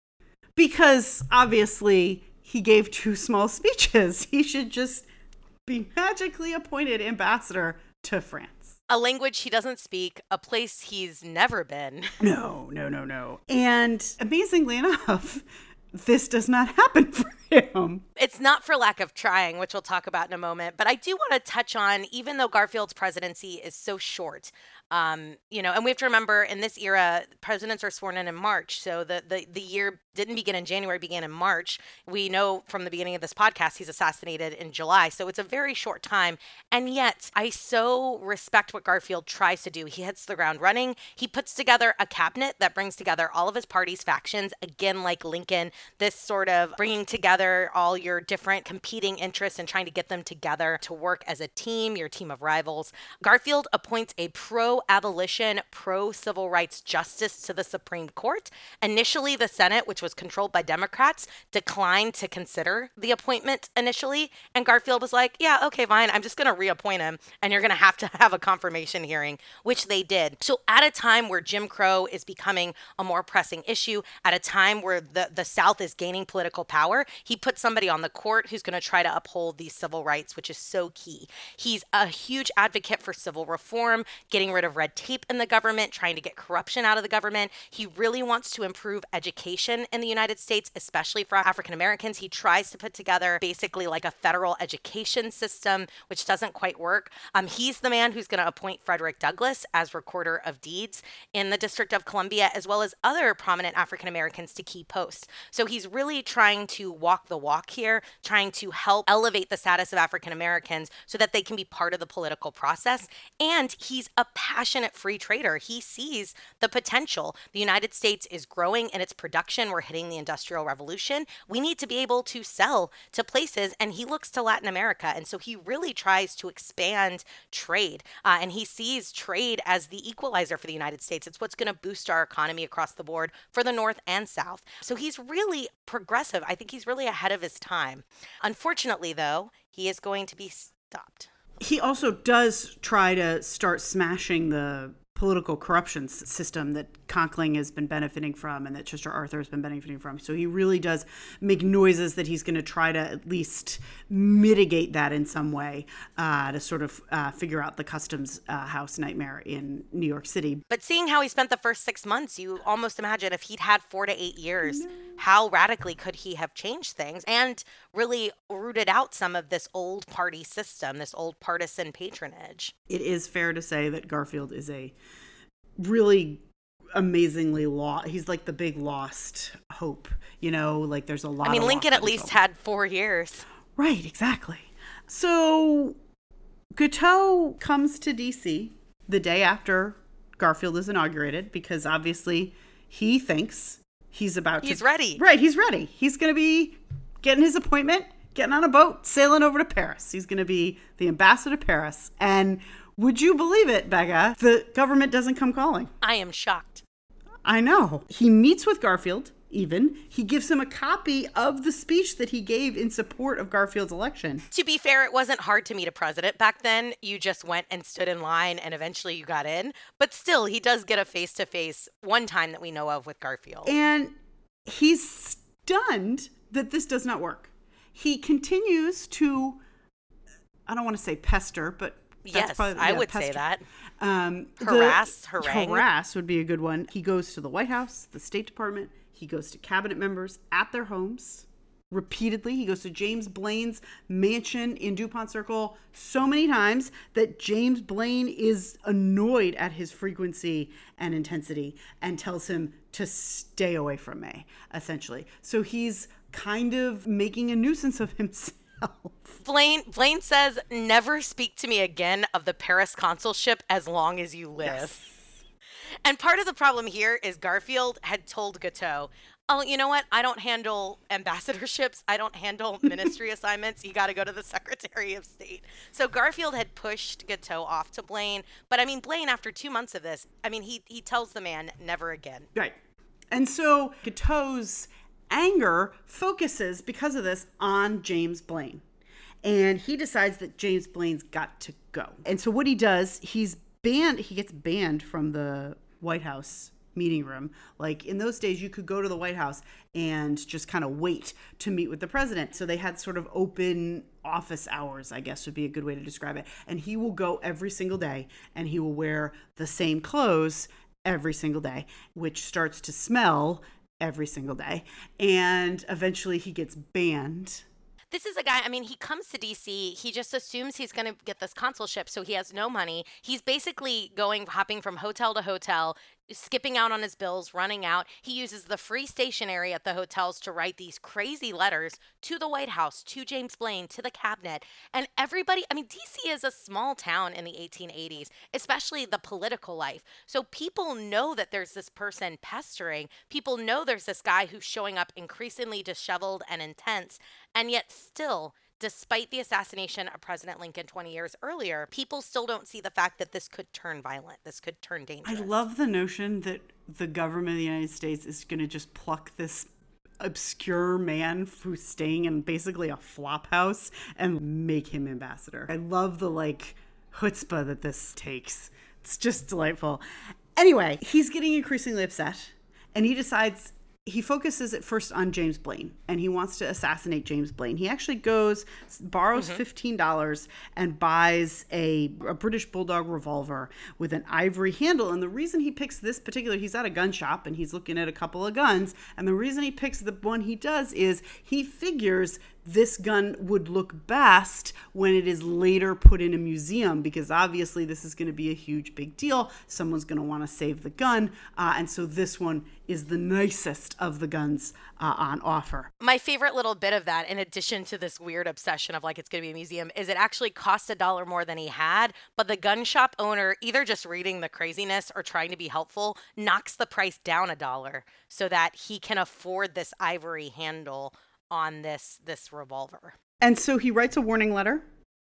Because obviously he gave two small speeches. He should just be magically appointed ambassador to France. A language he doesn't speak, a place he's never been. No, no, no, no. And amazingly enough, this does not happen for him. It's not for lack of trying, which we'll talk about in a moment. But I do want to touch on, even though Garfield's presidency is so short, um, you know, and we have to remember in this era, presidents are sworn in in March. So the, the, the year didn't begin in January, began in March. We know from the beginning of this podcast, he's assassinated in July. So it's a very short time. And yet I so respect what Garfield tries to do. He hits the ground running. He puts together a cabinet that brings together all of his party's factions. Again, like Lincoln, this sort of bringing together all your different competing interests and trying to get them together to work as a team, your team of rivals. Garfield appoints a pro-abolition, pro-civil rights justice to the Supreme Court. Initially, the Senate, which was controlled by Democrats, declined to consider the appointment initially. And Garfield was like, yeah, okay, fine. I'm just going to reappoint him. And you're going to have to have a confirmation hearing, which they did. So at a time where Jim Crow is becoming a more pressing issue, at a time where the, the South is gaining political power, he put somebody on the court who's going to try to uphold these civil rights, which is so key. He's a huge advocate for civil reform, getting rid of red tape in the government, trying to get corruption out of the government. He really wants to improve education in the United States, especially for African Americans. He tries to put together basically like a federal education system, which doesn't quite work. Um, he's the man who's going to appoint Frederick Douglass as recorder of deeds in the District of Columbia, as well as other prominent African Americans to key posts. So he's really trying to walk the walk here, trying to help elevate the status of African Americans so that they can be part of the political process. And he's a passionate free trader. He sees the potential. The United States is growing in its production. We're hitting the Industrial Revolution. We need to be able to sell to places, and he looks to Latin America. And so he really tries to expand trade. Uh, and he sees trade as the equalizer for the United States. It's what's going to boost our economy across the board for the North and South. So he's really progressive. I think he's really ahead of his time. Unfortunately, though, he is going to be stopped. He also does try to start smashing the political corruption system that Conkling has been benefiting from and that Chester Arthur has been benefiting from. So he really does make noises that he's going to try to at least mitigate that in some way uh, to sort of uh, figure out the customs uh, house nightmare in New York City. But seeing how he spent the first six months, you almost imagine if he'd had four to eight years, no. how radically could he have changed things and really rooted out some of this old party system, this old partisan patronage. It is fair to say that Garfield is a really amazingly lost. He's like the big lost hope, you know, like there's a lot. I mean, of Lincoln at least had four years. Right, exactly. So Guiteau comes to D C the day after Garfield is inaugurated because obviously he thinks he's about he's to. He's ready. Right, he's ready. He's going to be getting his appointment getting on a boat, sailing over to Paris. He's going to be the ambassador to Paris. And would you believe it, Becca? The government doesn't come calling. I am shocked. I know. He meets with Garfield, even. He gives him a copy of the speech that he gave in support of Garfield's election. To be fair, it wasn't hard to meet a president back then. You just went and stood in line and eventually you got in. But still, he does get a face-to-face one time that we know of with Garfield. And he's stunned that this does not work. He continues to, I don't want to say pester, but that's yes, probably, I yeah, would pester. say that. Um, harass, the, harangue. Harass would be a good one. He goes to the White House, the State Department. He goes to cabinet members at their homes repeatedly. He goes to James Blaine's mansion in DuPont Circle so many times that James Blaine is annoyed at his frequency and intensity and tells him to stay away from me, essentially. So he's kind of making a nuisance of himself. Blaine Blaine says, never speak to me again of the Paris consulship as long as you live. Yes. And part of the problem here is Garfield had told Guiteau, oh, you know what? I don't handle ambassadorships. I don't handle ministry assignments. You got to go to the Secretary of State. So Garfield had pushed Guiteau off to Blaine. But I mean, Blaine, after two months of this, I mean, he, he tells the man never again. Right. And so Guiteau's anger focuses, because of this, on James Blaine. And he decides that James Blaine's got to go. And so what he does, he's banned, he gets banned from the White House meeting room. Like in those days, you could go to the White House and just kind of wait to meet with the president. So they had sort of open office hours, I guess would be a good way to describe it. And he will go every single day and he will wear the same clothes every single day, which starts to smell every single day. And eventually he gets banned. This is a guy, I mean, he comes to D C, he just assumes he's going to get this consulship, so he has no money. He's basically going, hopping from hotel to hotel, skipping out on his bills, running out. He uses the free stationery at the hotels to write these crazy letters to the White House, to James Blaine, to the cabinet. And everybody, I mean, D C is a small town in the eighteen eighties, especially the political life. So people know that there's this person pestering. People know there's this guy who's showing up increasingly disheveled and intense. And yet still, despite the assassination of President Lincoln twenty years earlier, people still don't see the fact that this could turn violent. This could turn dangerous. I love the notion that the government of the United States is going to just pluck this obscure man who's staying in basically a flop house and make him ambassador. I love the like chutzpah that this takes. It's just delightful. Anyway, he's getting increasingly upset and he decides he focuses at first on James Blaine and he wants to assassinate James Blaine. He actually goes, borrows mm-hmm. fifteen dollars and buys a, a British Bulldog revolver with an ivory handle. And the reason he picks this particular, he's at a gun shop and he's looking at a couple of guns. And the reason he picks the one he does is he figures this gun would look best when it is later put in a museum, because obviously this is going to be a huge big deal. Someone's going to want to save the gun. Uh, and so this one is the nicest of the guns uh, on offer. My favorite little bit of that, in addition to this weird obsession of like it's going to be a museum, is it actually cost a dollar more than he had. But the gun shop owner, either just reading the craziness or trying to be helpful, knocks the price down a dollar so that he can afford this ivory handle on this this revolver. And so he writes a warning letter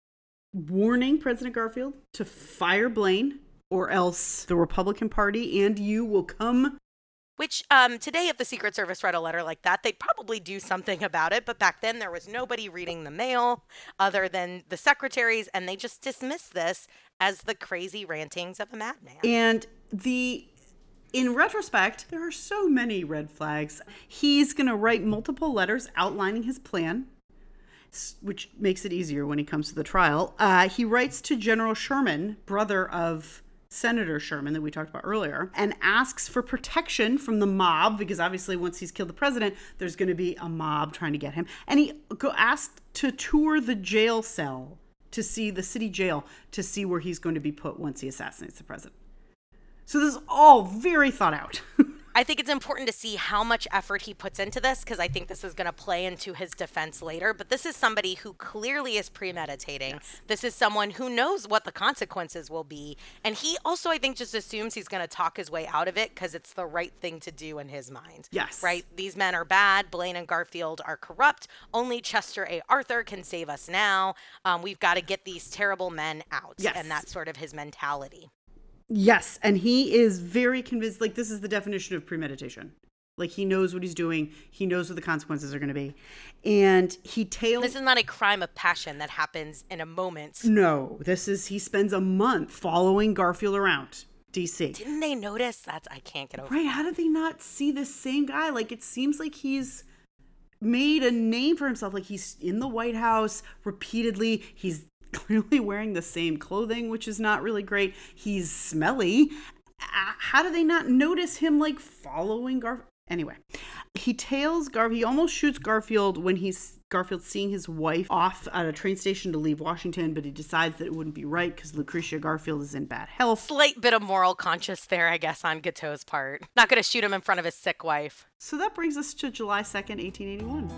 warning President Garfield to fire Blaine or else the Republican Party and you will come. Which um, today, if the Secret Service read a letter like that, they'd probably do something about it. But back then, there was nobody reading the mail other than the secretaries, and they just dismissed this as the crazy rantings of a madman. And the in retrospect, there are so many red flags. He's going to write multiple letters outlining his plan, which makes it easier when he comes to the trial. Uh, he writes to General Sherman, brother of Senator Sherman that we talked about earlier, and asks for protection from the mob, because obviously once he's killed the president, there's going to be a mob trying to get him. And he go asked to tour the jail cell, to see the city jail, to see where he's going to be put once he assassinates the president. So this is all very thought out. I think it's important to see how much effort he puts into this, because I think this is going to play into his defense later. But this is somebody who clearly is premeditating. Yes. This is someone who knows what the consequences will be. And he also, I think, just assumes he's going to talk his way out of it because it's the right thing to do in his mind. Yes. Right? These men are bad. Blaine and Garfield are corrupt. Only Chester A. Arthur can save us now. Um, we've got to get these terrible men out. Yes. And that's sort of his mentality. Yes, and he is very convinced, like, this is the definition of premeditation. Like, he knows what he's doing. He knows what the consequences are going to be. And he tails... This is not a crime of passion that happens in a moment. No, this is, he spends a month following Garfield around D C. Didn't they notice? That's, I can't get over Right, that. how did they not see this same guy? Like, it seems like he's made a name for himself. Like, he's in the White House repeatedly. He's clearly wearing the same clothing, which is not really great. He's smelly. How do they not notice him, like, following Garfield? Anyway, he tails Garfield. He almost shoots Garfield when he's Garfield seeing his wife off at a train station to leave Washington, but he decides that it wouldn't be right because Lucretia Garfield is in bad health. Slight bit of moral conscience there, I guess, on Guiteau's part. Not going to shoot him in front of his sick wife. So that brings us to July second, eighteen eighty-one.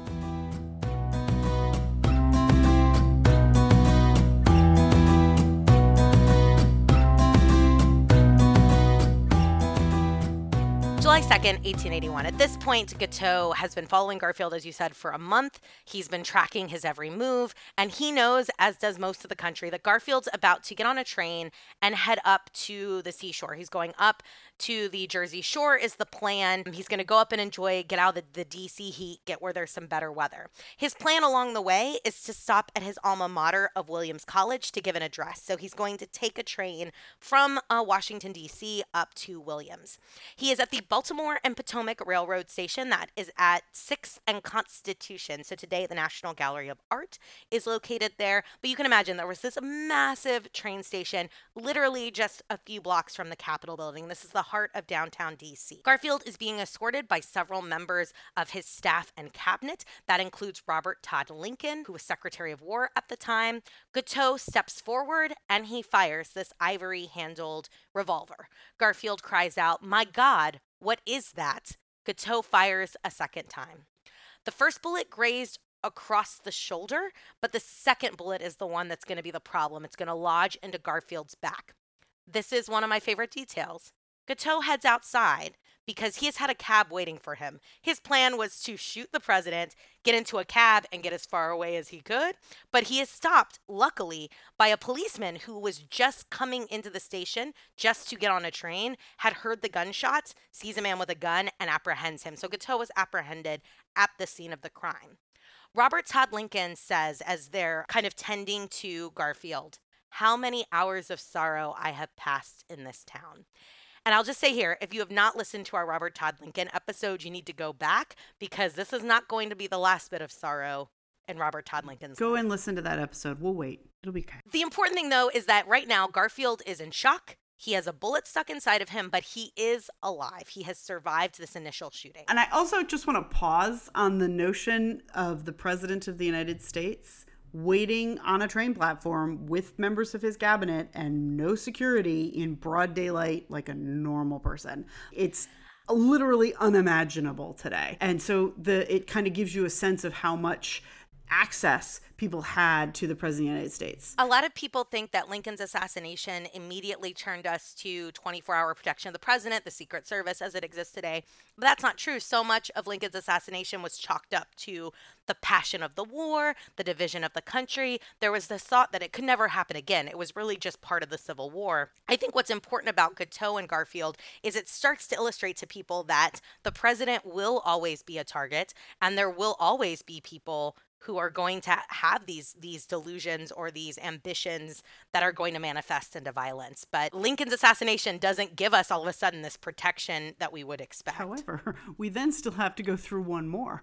July second, eighteen eighty-one. At this point, Guiteau has been following Garfield, as you said, for a month. He's been tracking his every move, and he knows, as does most of the country, that Garfield's about to get on a train and head up to the seashore. He's going up to the Jersey Shore is the plan. He's going to go up and enjoy, get out of the, the D C heat, get where there's some better weather. His plan along the way is to stop at his alma mater of Williams College to give an address. So he's going to take a train from uh, Washington, D C up to Williams. He is at the Baltimore and Potomac Railroad Station that is at sixth and Constitution. So today the National Gallery of Art is located there. But you can imagine there was this massive train station literally just a few blocks from the Capitol building. This is the heart of downtown D C. Garfield is being escorted by several members of his staff and cabinet. That includes Robert Todd Lincoln, who was Secretary of War at the time. Guiteau steps forward and he fires this ivory-handled revolver. Garfield cries out, "My God, what is that?" Guiteau fires a second time. The first bullet grazed across the shoulder, but the second bullet is the one that's going to be the problem. It's going to lodge into Garfield's back. This is one of my favorite details. Guiteau heads outside because he has had a cab waiting for him. His plan was to shoot the president, get into a cab, and get as far away as he could. But he is stopped, luckily, by a policeman who was just coming into the station just to get on a train, had heard the gunshots, sees a man with a gun, and apprehends him. So Guiteau was apprehended at the scene of the crime. Robert Todd Lincoln says, as they're kind of tending to Garfield, "How many hours of sorrow I have passed in this town." And I'll just say here, if you have not listened to our Robert Todd Lincoln episode, you need to go back because this is not going to be the last bit of sorrow in Robert Todd Lincoln's Go life. and listen to that episode. We'll wait. It'll be okay. The important thing, though, is that right now Garfield is in shock. He has a bullet stuck inside of him, but he is alive. He has survived this initial shooting. And I also just want to pause on the notion of the President of the United States waiting on a train platform with members of his cabinet and no security in broad daylight like a normal person. It's literally unimaginable today. And so the it kind of gives you a sense of how much access people had to the President of the United States. A lot of people think that Lincoln's assassination immediately turned us to twenty-four hour protection of the president, the Secret Service as it exists today. But that's not true. So much of Lincoln's assassination was chalked up to the passion of the war, the division of the country. There was this thought that it could never happen again. It was really just part of the Civil War. I think what's important about Guiteau and Garfield is it starts to illustrate to people that the president will always be a target and there will always be people who are going to have these these delusions or these ambitions that are going to manifest into violence. But Lincoln's assassination doesn't give us all of a sudden this protection that we would expect. However, we then still have to go through one more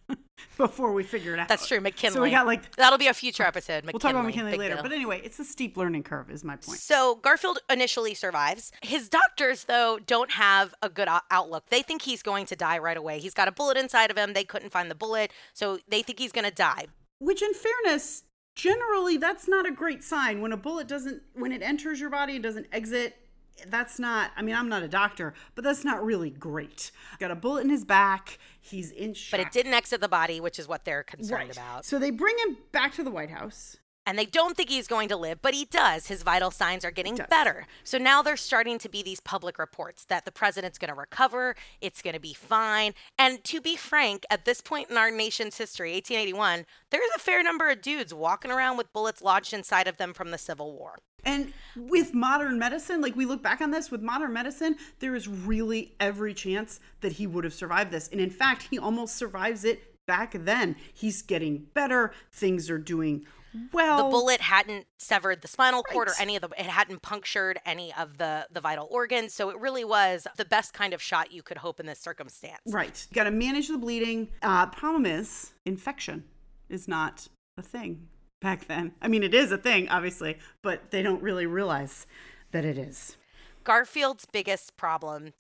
before we figure it out. That's true, McKinley. So we got like that'll be a future episode. McKinley, we'll talk about McKinley later. Deal. But anyway, it's a steep learning curve is my point. So Garfield initially survives. His doctors, though, don't have a good outlook. They think he's going to die right away. He's got a bullet inside of him. They couldn't find the bullet, so they think he's going to die. Which, in fairness, generally that's not a great sign when a bullet doesn't, when it enters your body and doesn't exit. that's not, I mean, I'm not a doctor, but that's not really great. Got a bullet in his back. He's in shock. But it didn't exit the body, which is what they're concerned Right. about. So they bring him back to the White House. And they don't think he's going to live, but he does. His vital signs are getting better. So now there's starting to be these public reports that the president's going to recover. It's going to be fine. And to be frank, at this point in our nation's history, eighteen eighty-one, there's a fair number of dudes walking around with bullets lodged inside of them from the Civil War. And with modern medicine, like we look back on this, with modern medicine, there is really every chance that he would have survived this. And in fact, he almost survives it back then. He's getting better. Things are doing well. The bullet hadn't severed the spinal cord Right. or any of the, it hadn't punctured any of the, the vital organs. So it really was the best kind of shot you could hope in this circumstance. Right. You got to manage the bleeding. Uh, problem is, infection is not a thing back then. I mean, it is a thing, obviously, but they don't really realize that it is. Garfield's biggest problem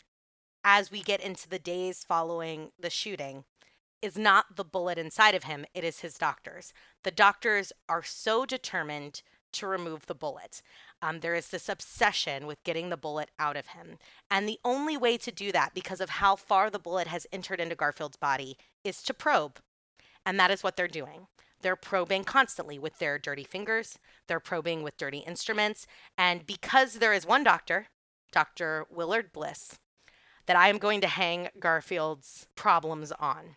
as we get into the days following the shooting is not the bullet inside of him, it is his doctors. The doctors are so determined to remove the bullet. Um, there is this obsession with getting the bullet out of him. And the only way to do that, because of how far the bullet has entered into Garfield's body, is to probe. And that is what they're doing. They're probing constantly with their dirty fingers. They're probing with dirty instruments. And because there is one doctor, Doctor Willard Bliss, that I am going to hang Garfield's problems on.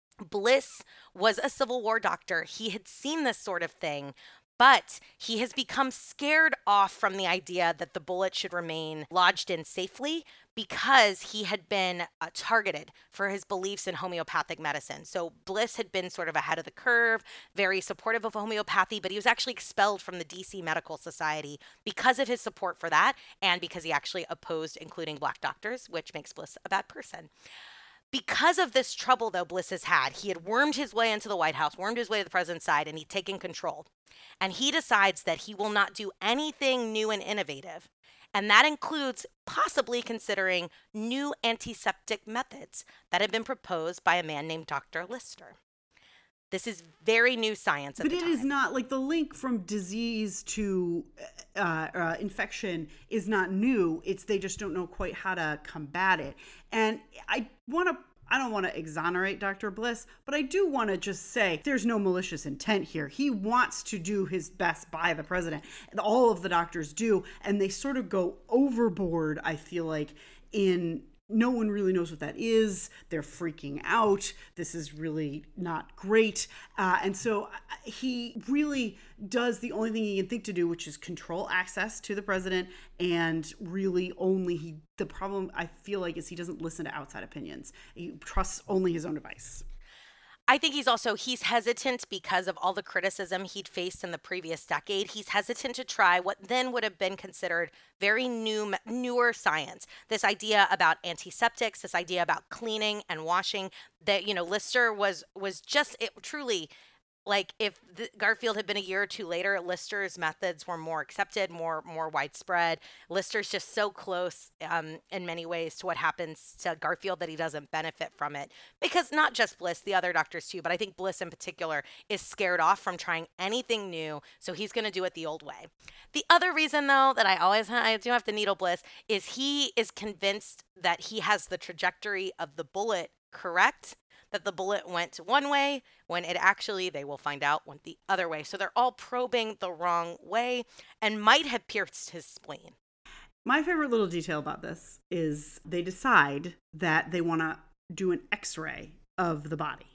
Bliss was a Civil War doctor. He had seen this sort of thing, but he has become scared off from the idea that the bullet should remain lodged in safely because he had been uh, targeted for his beliefs in homeopathic medicine. So Bliss had been sort of ahead of the curve, very supportive of homeopathy, but he was actually expelled from the D C Medical Society because of his support for that and because he actually opposed including Black doctors, which makes Bliss a bad person. Because of this trouble, though, Bliss has had, he had wormed his way into the White House, wormed his way to the president's side, and he'd taken control. And he decides that he will not do anything new and innovative. And that includes possibly considering new antiseptic methods that have been proposed by a man named Doctor Lister. This is very new science at But the it time. is not, like, the link from disease to uh, uh, infection is not new. It's they just don't know quite how to combat it. And I want to, I don't want to exonerate Doctor Bliss, but I do want to just say there's no malicious intent here. He wants to do his best by the president. And all of the doctors do. And they sort of go overboard, I feel like, in... No one really knows what that is. They're freaking out. This is really not great. Uh, and so he really does the only thing he can think to do, which is control access to the president. And really only he, the problem I feel like is he doesn't listen to outside opinions. He trusts only his own advice. I think he's also, he's hesitant because of all the criticism he'd faced in the previous decade. He's hesitant to try what then would have been considered very new, newer science. This idea about antiseptics, this idea about cleaning and washing, that, you know, Lister was, was just, it truly, like if the, Garfield had been a year or two later, Lister's methods were more accepted, more more widespread. Lister's just so close um, in many ways to what happens to Garfield that he doesn't benefit from it. Because not just Bliss, the other doctors too, but I think Bliss in particular is scared off from trying anything new, so he's going to do it the old way. The other reason, though, that I always I do have to needle Bliss is he is convinced that he has the trajectory of the bullet correct, that the bullet went one way when it actually, they will find out, went the other way. So they're all probing the wrong way and might have pierced his spleen. My favorite little detail about this is they decide that they want to do an x-ray of the body.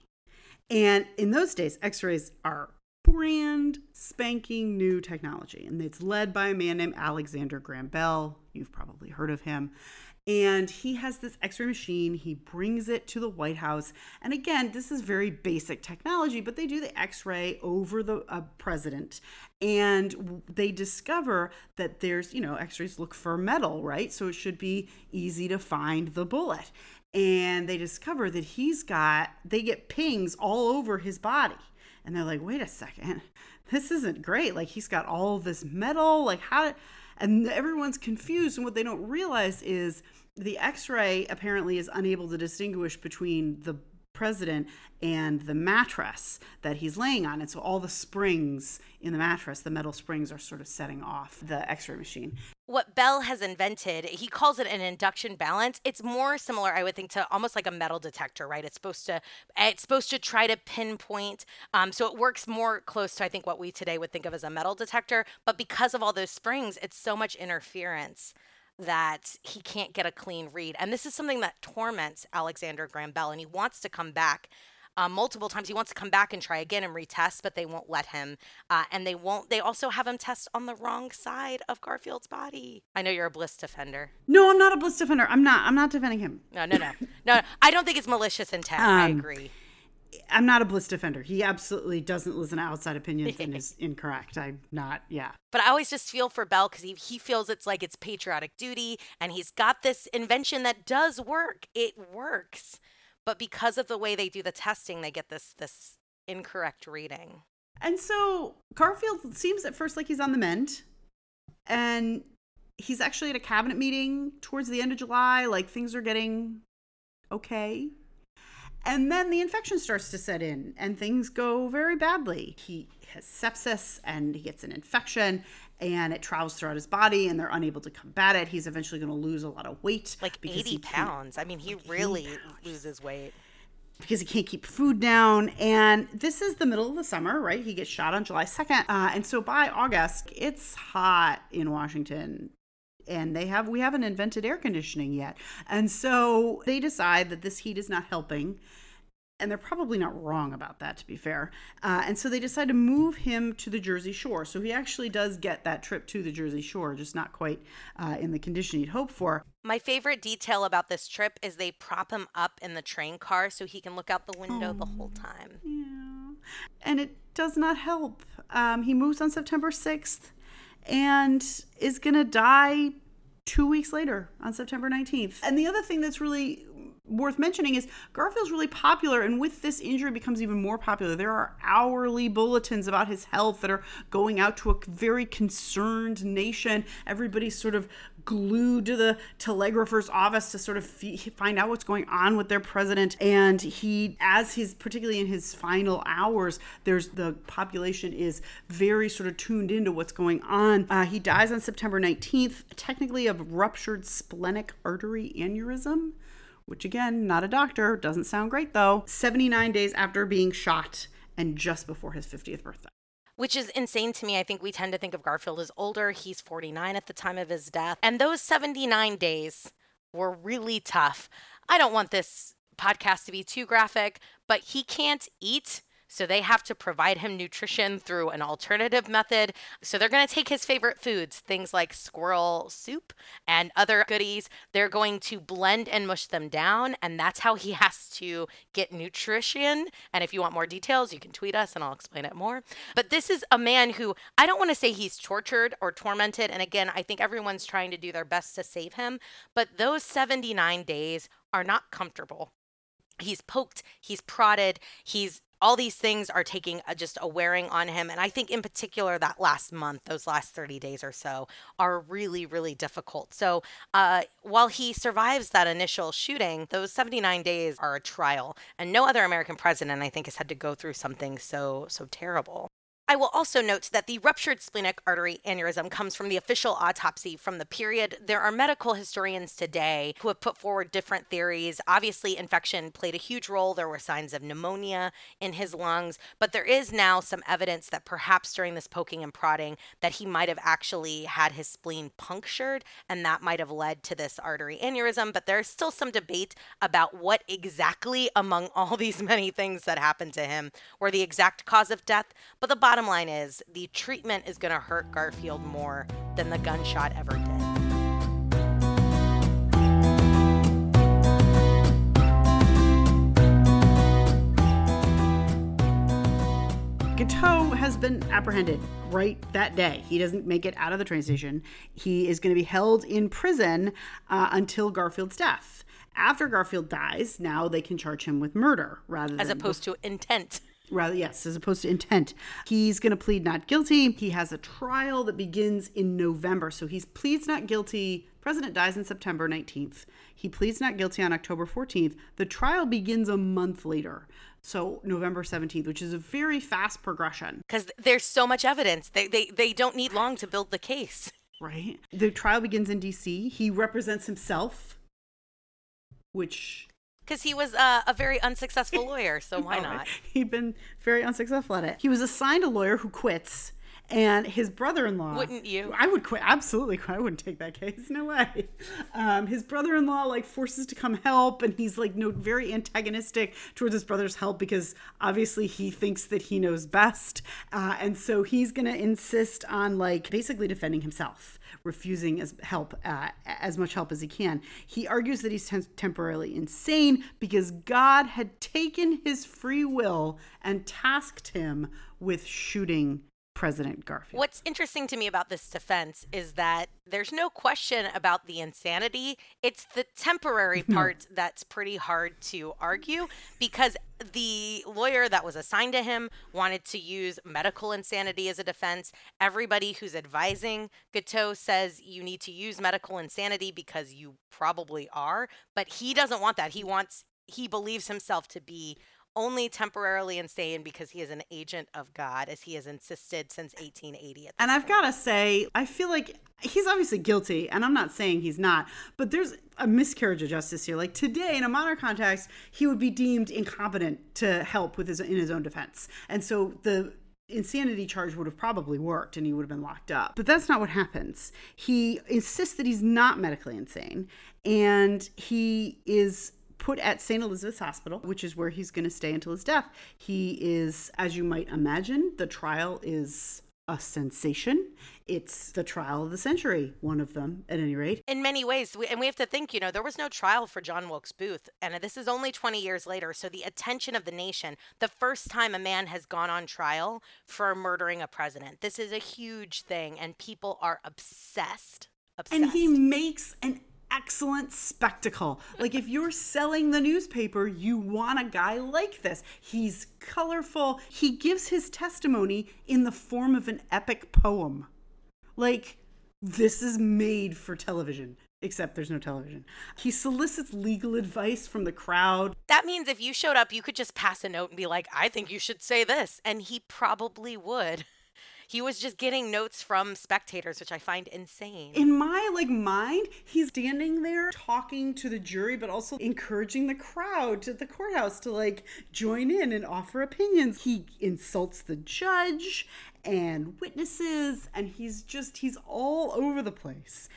And in those days, x-rays are brand spanking new technology. And it's led by a man named Alexander Graham Bell. You've probably heard of him. And he has this x-ray machine. He brings it to the White House. And again, this is very basic technology, but they do the x-ray over the uh, president. And they discover that there's, you know, x-rays look for metal, right? So it should be easy to find the bullet. And they discover that he's got, they get pings all over his body. And they're like, wait a second, this isn't great. Like, he's got all this metal. Like, how? And everyone's confused. And what they don't realize is the x-ray apparently is unable to distinguish between the president and the mattress that he's laying on. And so all the springs in the mattress, the metal springs, are sort of setting off the x-ray machine. What Bell has invented, he calls it an induction balance. It's more similar, I would think, to almost like a metal detector, right? It's supposed to it's supposed to try to pinpoint. Um, so it works more close to, I think, what we today would think of as a metal detector. But because of all those springs, it's so much interference that he can't get a clean read. And this is something that torments Alexander Graham Bell, and he wants to come back. Um, multiple times. He wants to come back and try again and retest, but they won't let him. Uh, and they won't. They also have him test on the wrong side of Garfield's body. I know you're a Bliss defender. No, I'm not a Bliss defender. I'm not. I'm not defending him. No, no, no, no. I don't think it's malicious intent. Um, I agree. I'm not a Bliss defender. He absolutely doesn't listen to outside opinions and is incorrect. I'm not. Yeah. But I always just feel for Bell because he he feels it's like it's patriotic duty, and he's got this invention that does work. It works. But because of the way they do the testing, they get this this incorrect reading. And so Garfield seems at first like he's on the mend. And he's actually at a cabinet meeting towards the end of July. Like, things are getting okay. And then the infection starts to set in and things go very badly. He has sepsis and he gets an infection and it travels throughout his body and they're unable to combat it. He's eventually going to lose a lot of weight. Like eighty pounds. I mean, he like really loses weight. Because he can't keep food down. And this is the middle of the summer, right? He gets shot on July second. Uh, and so by August, it's hot in Washington. And they have we haven't invented air conditioning yet. And so they decide that this heat is not helping. And they're probably not wrong about that, to be fair. Uh, and so they decide to move him to the Jersey Shore. So he actually does get that trip to the Jersey Shore, just not quite uh, in the condition he'd hoped for. My favorite detail about this trip is they prop him up in the train car so he can look out the window oh, the whole time. Yeah. And it does not help. Um, he moves on September sixth and is going to die two weeks later on September nineteenth. And the other thing that's really worth mentioning is Garfield's really popular, and with this injury becomes even more popular. There are hourly bulletins about his health that are going out to a very concerned nation. Everybody's sort of glued to the telegrapher's office to sort of f- find out what's going on with their president. And he, as his, particularly in his final hours, there's the population is very sort of tuned into what's going on. Uh, he dies on September nineteenth, technically of ruptured splenic artery aneurysm, which again, not a doctor, doesn't sound great though. seventy-nine days after being shot and just before his fiftieth birthday. Which is insane to me. I think we tend to think of Garfield as older. He's forty-nine at the time of his death. And those seventy-nine days were really tough. I don't want this podcast to be too graphic, but he can't eat. So they have to provide him nutrition through an alternative method. So they're going to take his favorite foods, things like squirrel soup and other goodies. They're going to blend and mush them down. And that's how he has to get nutrition. And if you want more details, you can tweet us and I'll explain it more. But this is a man who, I don't want to say he's tortured or tormented. And again, I think everyone's trying to do their best to save him. But those seventy-nine days are not comfortable. He's poked, he's prodded, he's all these things are taking a, just a wearing on him. And I think in particular that last month, those last thirty days or so are really, really difficult. So uh, while he survives that initial shooting, those seventy-nine days are a trial. And no other American president, I think, has had to go through something so, so terrible. I will also note that the ruptured splenic artery aneurysm comes from the official autopsy from the period. There are medical historians today who have put forward different theories. Obviously, infection played a huge role. There were signs of pneumonia in his lungs, but there is now some evidence that perhaps during this poking and prodding that he might have actually had his spleen punctured, and that might have led to this artery aneurysm. But there's still some debate about what exactly among all these many things that happened to him were the exact cause of death. But the bottom Bottom line is the treatment is going to hurt Garfield more than the gunshot ever did. Guiteau has been apprehended right that day. He doesn't make it out of the train station. He is going to be held in prison uh, until Garfield's death. After Garfield dies, now they can charge him with murder rather than as opposed with- to intent. Rather, yes, as opposed to intent. He's going to plead not guilty. He has a trial that begins in November. So he pleads not guilty. President dies on September nineteenth. He pleads not guilty on October fourteenth. The trial begins a month later. So November seventeenth, which is a very fast progression. Because there's so much evidence. They, they, they don't need long to build the case. Right. The trial begins in D C. He represents himself, which... Because he was uh, a very unsuccessful lawyer, so why not? Right. He'd been very unsuccessful at it. He was assigned a lawyer who quits, and his brother-in-law... Wouldn't you? I would quit. Absolutely quit. I wouldn't take that case. No way. Um, his brother-in-law, like, forces to come help, and he's, like, no, very antagonistic towards his brother's help because, obviously, he thinks that he knows best. Uh, and so he's going to insist on, like, basically defending himself, refusing as help, uh, as much help as he can. He argues that he's tem- temporarily insane because God had taken his free will and tasked him with shooting President Garfield. What's interesting to me about this defense is that there's no question about the insanity. It's the temporary part that's pretty hard to argue because the lawyer that was assigned to him wanted to use medical insanity as a defense. Everybody who's advising Guiteau says you need to use medical insanity because you probably are, but he doesn't want that. He wants, he believes himself to be only temporarily insane because he is an agent of God, as he has insisted since eighteen eighty. And I've got to say, I feel like he's obviously guilty, and I'm not saying he's not, but there's a miscarriage of justice here. Like today, in a modern context, he would be deemed incompetent to help with his in his own defense. And so the insanity charge would have probably worked and he would have been locked up. But that's not what happens. He insists that he's not medically insane, and he is put at Saint Elizabeth's Hospital, which is where he's going to stay until his death. He is, as you might imagine, the trial is a sensation. It's the trial of the century, one of them, at any rate. In many ways, we, and we have to think, you know, there was no trial for John Wilkes Booth, and this is only twenty years later, so the attention of the nation, the first time a man has gone on trial for murdering a president. This is a huge thing, and people are obsessed. Obsessed. And he makes an excellent spectacle. Like if you're selling the newspaper, you want a guy like this. He's colorful. He gives his testimony in the form of an epic poem. Like this is made for television, except there's no television. He solicits legal advice from the crowd. That means if you showed up, you could just pass a note and be like, I think you should say this. And he probably would. He was just getting notes from spectators, which I find insane. In my like mind, he's standing there talking to the jury, but also encouraging the crowd to the courthouse to like join in and offer opinions. He insults the judge and witnesses, and he's just, he's all over the place.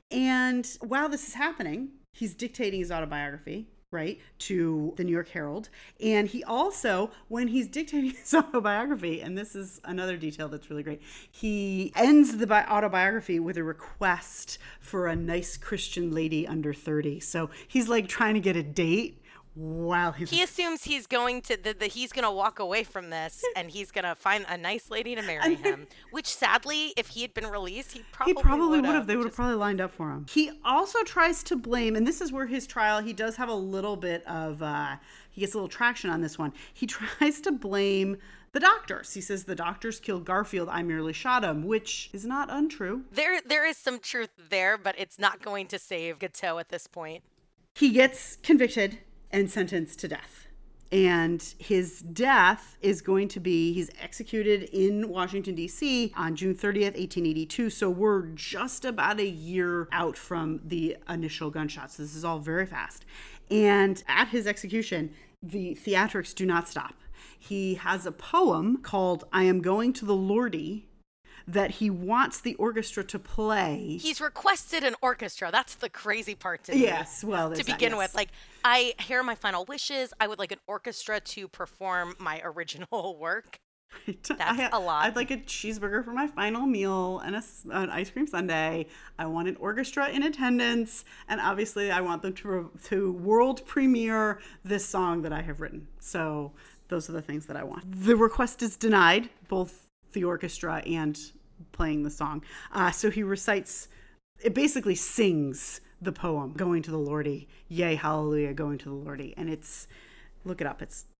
And while this is happening, he's dictating his autobiography, right, to the New York Herald. And he also, when he's dictating his autobiography, and this is another detail that's really great, he ends the bi- autobiography with a request for a nice Christian lady under thirty. So he's like trying to get a date while he's... He assumes he's going to, that the, he's going to walk away from this and he's going to find a nice lady to marry him, which sadly, if he had been released, he probably He probably would have. They would have just... probably lined up for him. He also tries to blame, and this is where his trial, he does have a little bit of, uh, he gets a little traction on this one. He tries to blame the doctors. He says the doctors killed Garfield. I merely shot him, which is not untrue. There, there is some truth there, but it's not going to save Guiteau at this point. He gets convicted and sentenced to death. And his death is going to be, he's executed in Washington, D C on June thirtieth, eighteen eighty-two. So we're just about a year out from the initial gunshots. This is all very fast. And at his execution, the theatrics do not stop. He has a poem called I Am Going to the Lordy that he wants the orchestra to play. He's requested an orchestra. That's the crazy part to me. Yes, well, to begin that, yes. with. Like, I, here are my final wishes. I would like an orchestra to perform my original work. That's I, a lot. I'd like a cheeseburger for my final meal and a, an ice cream sundae. I want an orchestra in attendance. And obviously, I want them to, to world premiere this song that I have written. So those are the things that I want. The request is denied, both the orchestra and playing the song. Uh, so he recites, it basically sings the poem, Going to the Lordy, yea, hallelujah, going to the Lordy. And it's, look it up, it's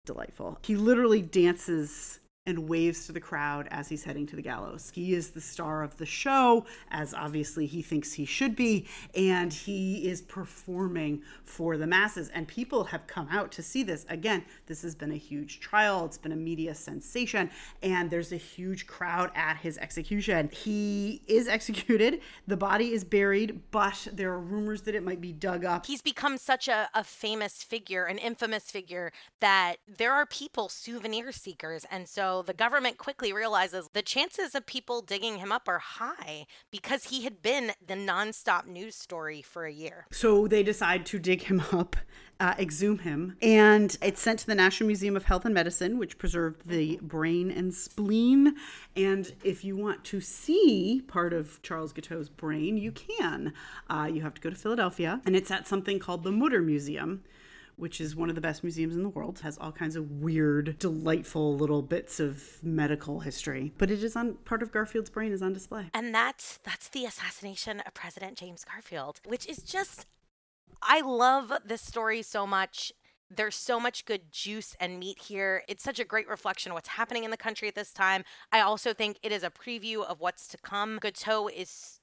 delightful. He literally dances and waves to the crowd as he's heading to the gallows. He is the star of the show, as obviously he thinks he should be, and he is performing for the masses. And people have come out to see this. Again, this has been a huge trial. It's been a media sensation, and there's a huge crowd at his execution. He is executed. The body is buried, but there are rumors that it might be dug up. He's become such a, a famous figure, an infamous figure, that there are people, souvenir seekers, and so the government quickly realizes the chances of people digging him up are high because he had been the nonstop news story for a year. So they decide to dig him up, uh, exhume him, and it's sent to the National Museum of Health and Medicine, which preserved the brain and spleen. And if you want to see part of Charles Guiteau's brain, you can. Uh, you have to go to Philadelphia, and it's at something called the Mutter Museum, which is one of the best museums in the world. It has all kinds of weird, delightful little bits of medical history. But it is on, part of Garfield's brain is on display. And that's that's the assassination of President James Garfield, which is just, I love this story so much. There's so much good juice and meat here. It's such a great reflection of what's happening in the country at this time. I also think it is a preview of what's to come. Guiteau is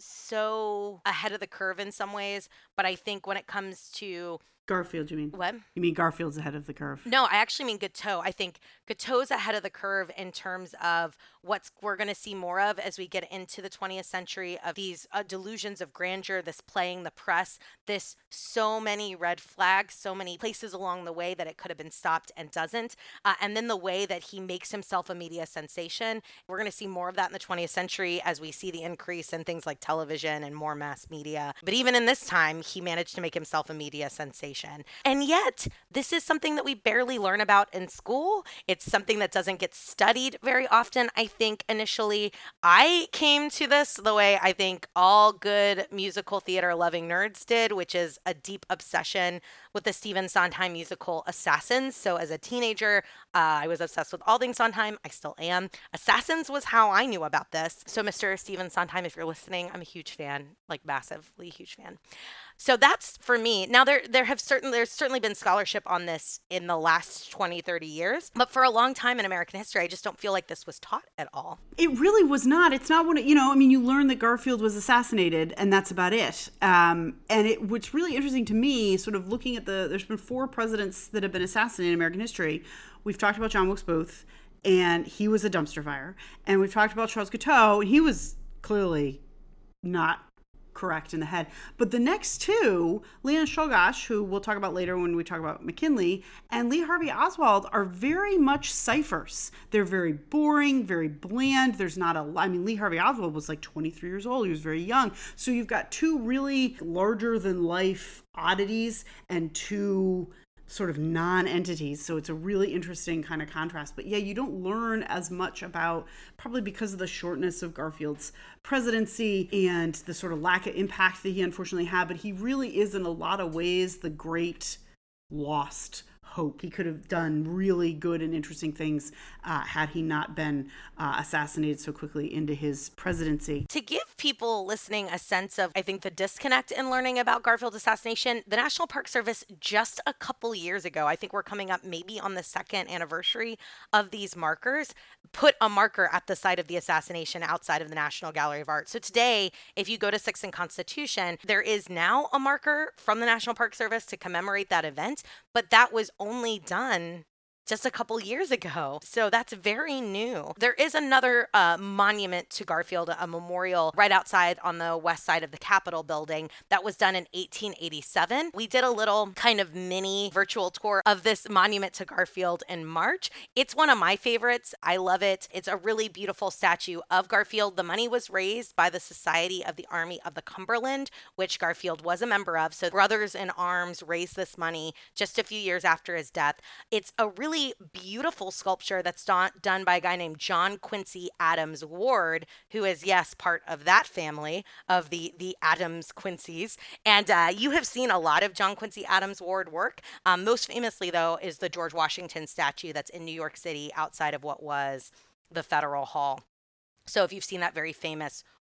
so ahead of the curve in some ways, but I think when it comes to Garfield, you mean? What? You mean Garfield's ahead of the curve? No, I actually mean Guiteau. I think Guiteau's ahead of the curve in terms of what's we're going to see more of as we get into the twentieth century, of these uh, delusions of grandeur, this playing the press, this so many red flags, so many places along the way that it could have been stopped and doesn't. Uh, and then the way that he makes himself a media sensation. We're going to see more of that in the twentieth century as we see the increase in things like television and more mass media. But even in this time, he managed to make himself a media sensation. And yet, this is something that we barely learn about in school. It's something that doesn't get studied very often. I think initially I came to this the way I think all good musical theater loving nerds did, which is a deep obsession with the Stephen Sondheim musical Assassins. So as a teenager, uh, I was obsessed with all things Sondheim. I still am. Assassins was how I knew about this. So Mister Stephen Sondheim, if you're listening, I'm a huge fan, like massively huge fan. So that's for me. Now there there have certain there's certainly been scholarship on this in the last twenty, thirty years, but for a long time in American history, I just don't feel like this was taught at all. It really was not. It's not what it, you know, I mean, you learn that Garfield was assassinated and that's about it. Um, and it what's really interesting to me, sort of looking at the, there's been four presidents that have been assassinated in American history. We've talked about John Wilkes Booth, and he was a dumpster fire. And we've talked about Charles Guiteau, and he was clearly not correct in the head. But the next two, Leon Czolgosz, who we'll talk about later when we talk about McKinley, and Lee Harvey Oswald are very much ciphers. They're very boring, very bland. There's not a, I mean, Lee Harvey Oswald was like twenty-three years old. He was very young. So you've got two really larger than life oddities and two sort of non-entities. So it's a really interesting kind of contrast. But yeah, you don't learn as much about, probably because of the shortness of Garfield's presidency and the sort of lack of impact that he unfortunately had. But he really is in a lot of ways the great lost hope. He could have done really good and interesting things uh, had he not been uh, assassinated so quickly into his presidency. To give people listening a sense of, I think, the disconnect in learning about Garfield's assassination, the National Park Service just a couple years ago, I think we're coming up maybe on the second anniversary of these markers, put a marker at the site of the assassination outside of the National Gallery of Art. So today, if you go to Sixth and Constitution, there is now a marker from the National Park Service to commemorate that event, but that was only done just a couple years ago. So that's very new. There is another uh, monument to Garfield, a memorial right outside on the west side of the Capitol building that was done in eighteen eighty-seven. We did a little kind of mini virtual tour of this monument to Garfield in March. It's one of my favorites. I love it. It's a really beautiful statue of Garfield. The money was raised by the Society of the Army of the Cumberland, which Garfield was a member of. So Brothers in Arms raised this money just a few years after his death. It's a really beautiful sculpture that's done, done by a guy named John Quincy Adams Ward, who is, yes, part of that family of the, the Adams Quincy's. And uh, you have seen a lot of John Quincy Adams Ward work. Um, most famously, though, is the George Washington statue that's in New York City outside of what was the Federal Hall. So if you've seen that very famous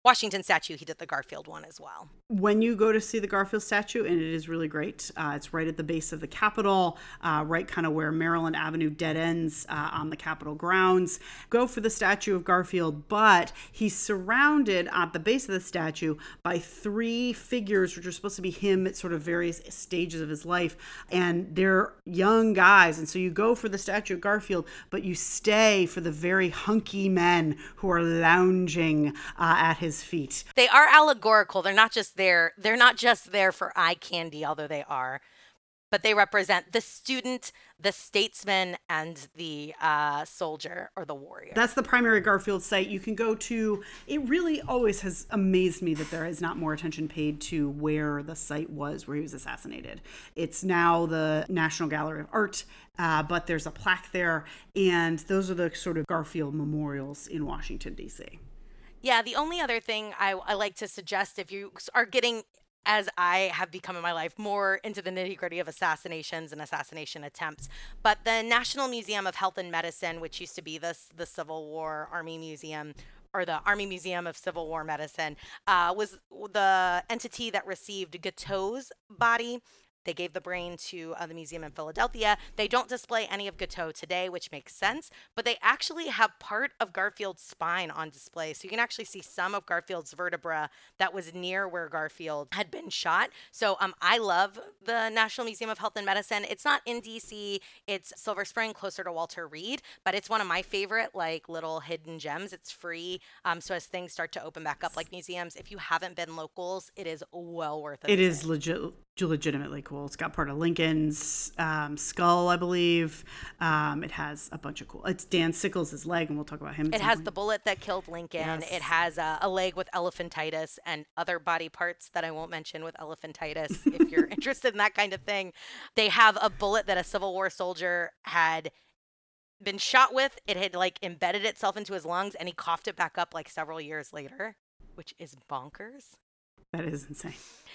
Washington statue, he did the Garfield one as well. When you go to see the Garfield statue, and it is really great, uh, it's right at the base of the Capitol, uh, right kind of where Maryland Avenue dead ends uh, on the Capitol grounds. Go for the statue of Garfield, but he's surrounded at the base of the statue by three figures, which are supposed to be him at sort of various stages of his life, and they're young guys. And so you go for the statue of Garfield, but you stay for the very hunky men who are lounging uh, at his feet. They are allegorical. They're not just there. They're not just there for eye candy, although they are, but they represent the student, the statesman, and the uh, soldier or the warrior. That's the primary Garfield site. You can go to, it really always has amazed me that there is not more attention paid to where the site was where he was assassinated. It's now the National Gallery of Art, uh, but there's a plaque there, and those are the sort of Garfield memorials in Washington, D C. Yeah, the only other thing I, I like to suggest, if you are getting, as I have become in my life, more into the nitty gritty of assassinations and assassination attempts, but the National Museum of Health and Medicine, which used to be the, the Civil War Army Museum, or the Army Museum of Civil War Medicine, uh, was the entity that received Guiteau's body. They gave the brain to uh, the museum in Philadelphia. They don't display any of Guiteau today, which makes sense, but they actually have part of Garfield's spine on display. So you can actually see some of Garfield's vertebra that was near where Garfield had been shot. So um, I love the National Museum of Health and Medicine. It's not in D C, it's Silver Spring, closer to Walter Reed, but it's one of my favorite like little hidden gems. It's free. Um, so as things start to open back up like museums, if you haven't been locals, it is well worth it. It is legit. legitimately cool. It's got part of Lincoln's um, skull, I believe. Um, it has a bunch of cool. It's Dan Sickles' leg, and we'll talk about him. It has point. the bullet that killed Lincoln. Yes. It has a, a leg with elephantitis and other body parts that I won't mention with elephantitis if you're interested in that kind of thing. They have a bullet that a Civil War soldier had been shot with. It had like embedded itself into his lungs, and he coughed it back up like several years later, which is bonkers. That is insane.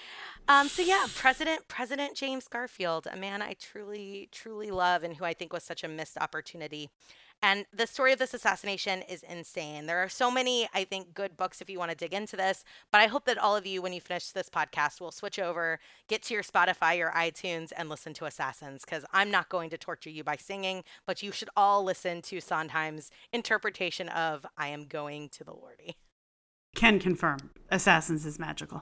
Um, so yeah, President President James Garfield, a man I truly, truly love and who I think was such a missed opportunity. And the story of this assassination is insane. There are so many, I think, good books if you want to dig into this. But I hope that all of you, when you finish this podcast, will switch over, get to your Spotify, your iTunes, and listen to Assassins, because I'm not going to torture you by singing, but you should all listen to Sondheim's interpretation of I Am Going to the Lordy. Can confirm. Assassins is magical.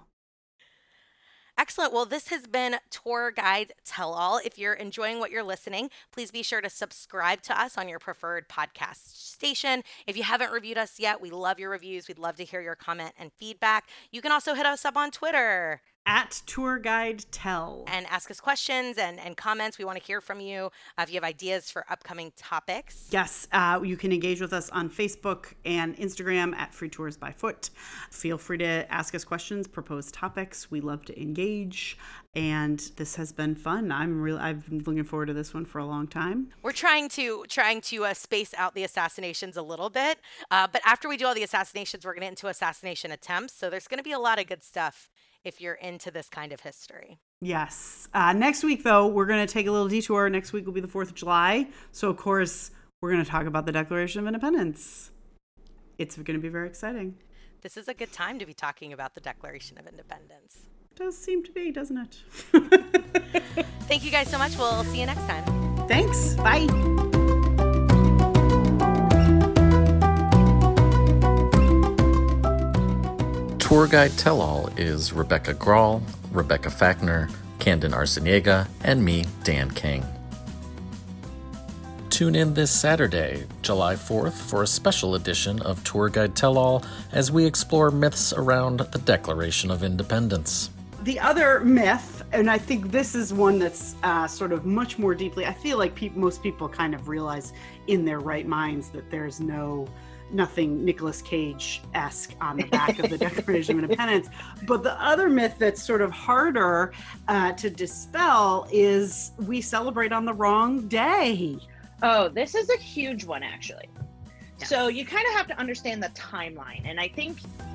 Excellent. Well, this has been Tour Guide Tell All. If you're enjoying what you're listening, please be sure to subscribe to us on your preferred podcast station. If you haven't reviewed us yet, we love your reviews. We'd love to hear your comment and feedback. You can also hit us up on Twitter. At Tour Guide Tell. And ask us questions and, and comments. We want to hear from you uh, if you have ideas for upcoming topics. Yes, uh, you can engage with us on Facebook and Instagram at Free Tours by Foot. Feel free to ask us questions, propose topics. We love to engage. And this has been fun. I'm really, I've been looking forward to this one for a long time. We're trying to trying to uh, space out the assassinations a little bit. Uh, but after we do all the assassinations, we're going to get into assassination attempts. So there's going to be a lot of good stuff if you're into this kind of history. Yes. Uh, next week, though, we're going to take a little detour. Next week will be the fourth of July. So, of course, we're going to talk about the Declaration of Independence. It's going to be very exciting. This is a good time to be talking about the Declaration of Independence. It does seem to be, doesn't it? Thank you guys so much. We'll see you next time. Thanks. Bye. Tour Guide Tell All is Rebecca Grawl, Rebecca Fackner, Camden Arciniega, and me, Dan King. Tune in this Saturday, July fourth, for a special edition of Tour Guide Tell All as we explore myths around the Declaration of Independence. The other myth, and I think this is one that's uh, sort of much more deeply, I feel like pe- most people kind of realize in their right minds that there's no nothing Nicolas Cage-esque on the back of the Declaration of Independence. But the other myth that's sort of harder uh, to dispel is we celebrate on the wrong day. Oh, this is a huge one, actually. Yes. So you kind of have to understand the timeline. And I think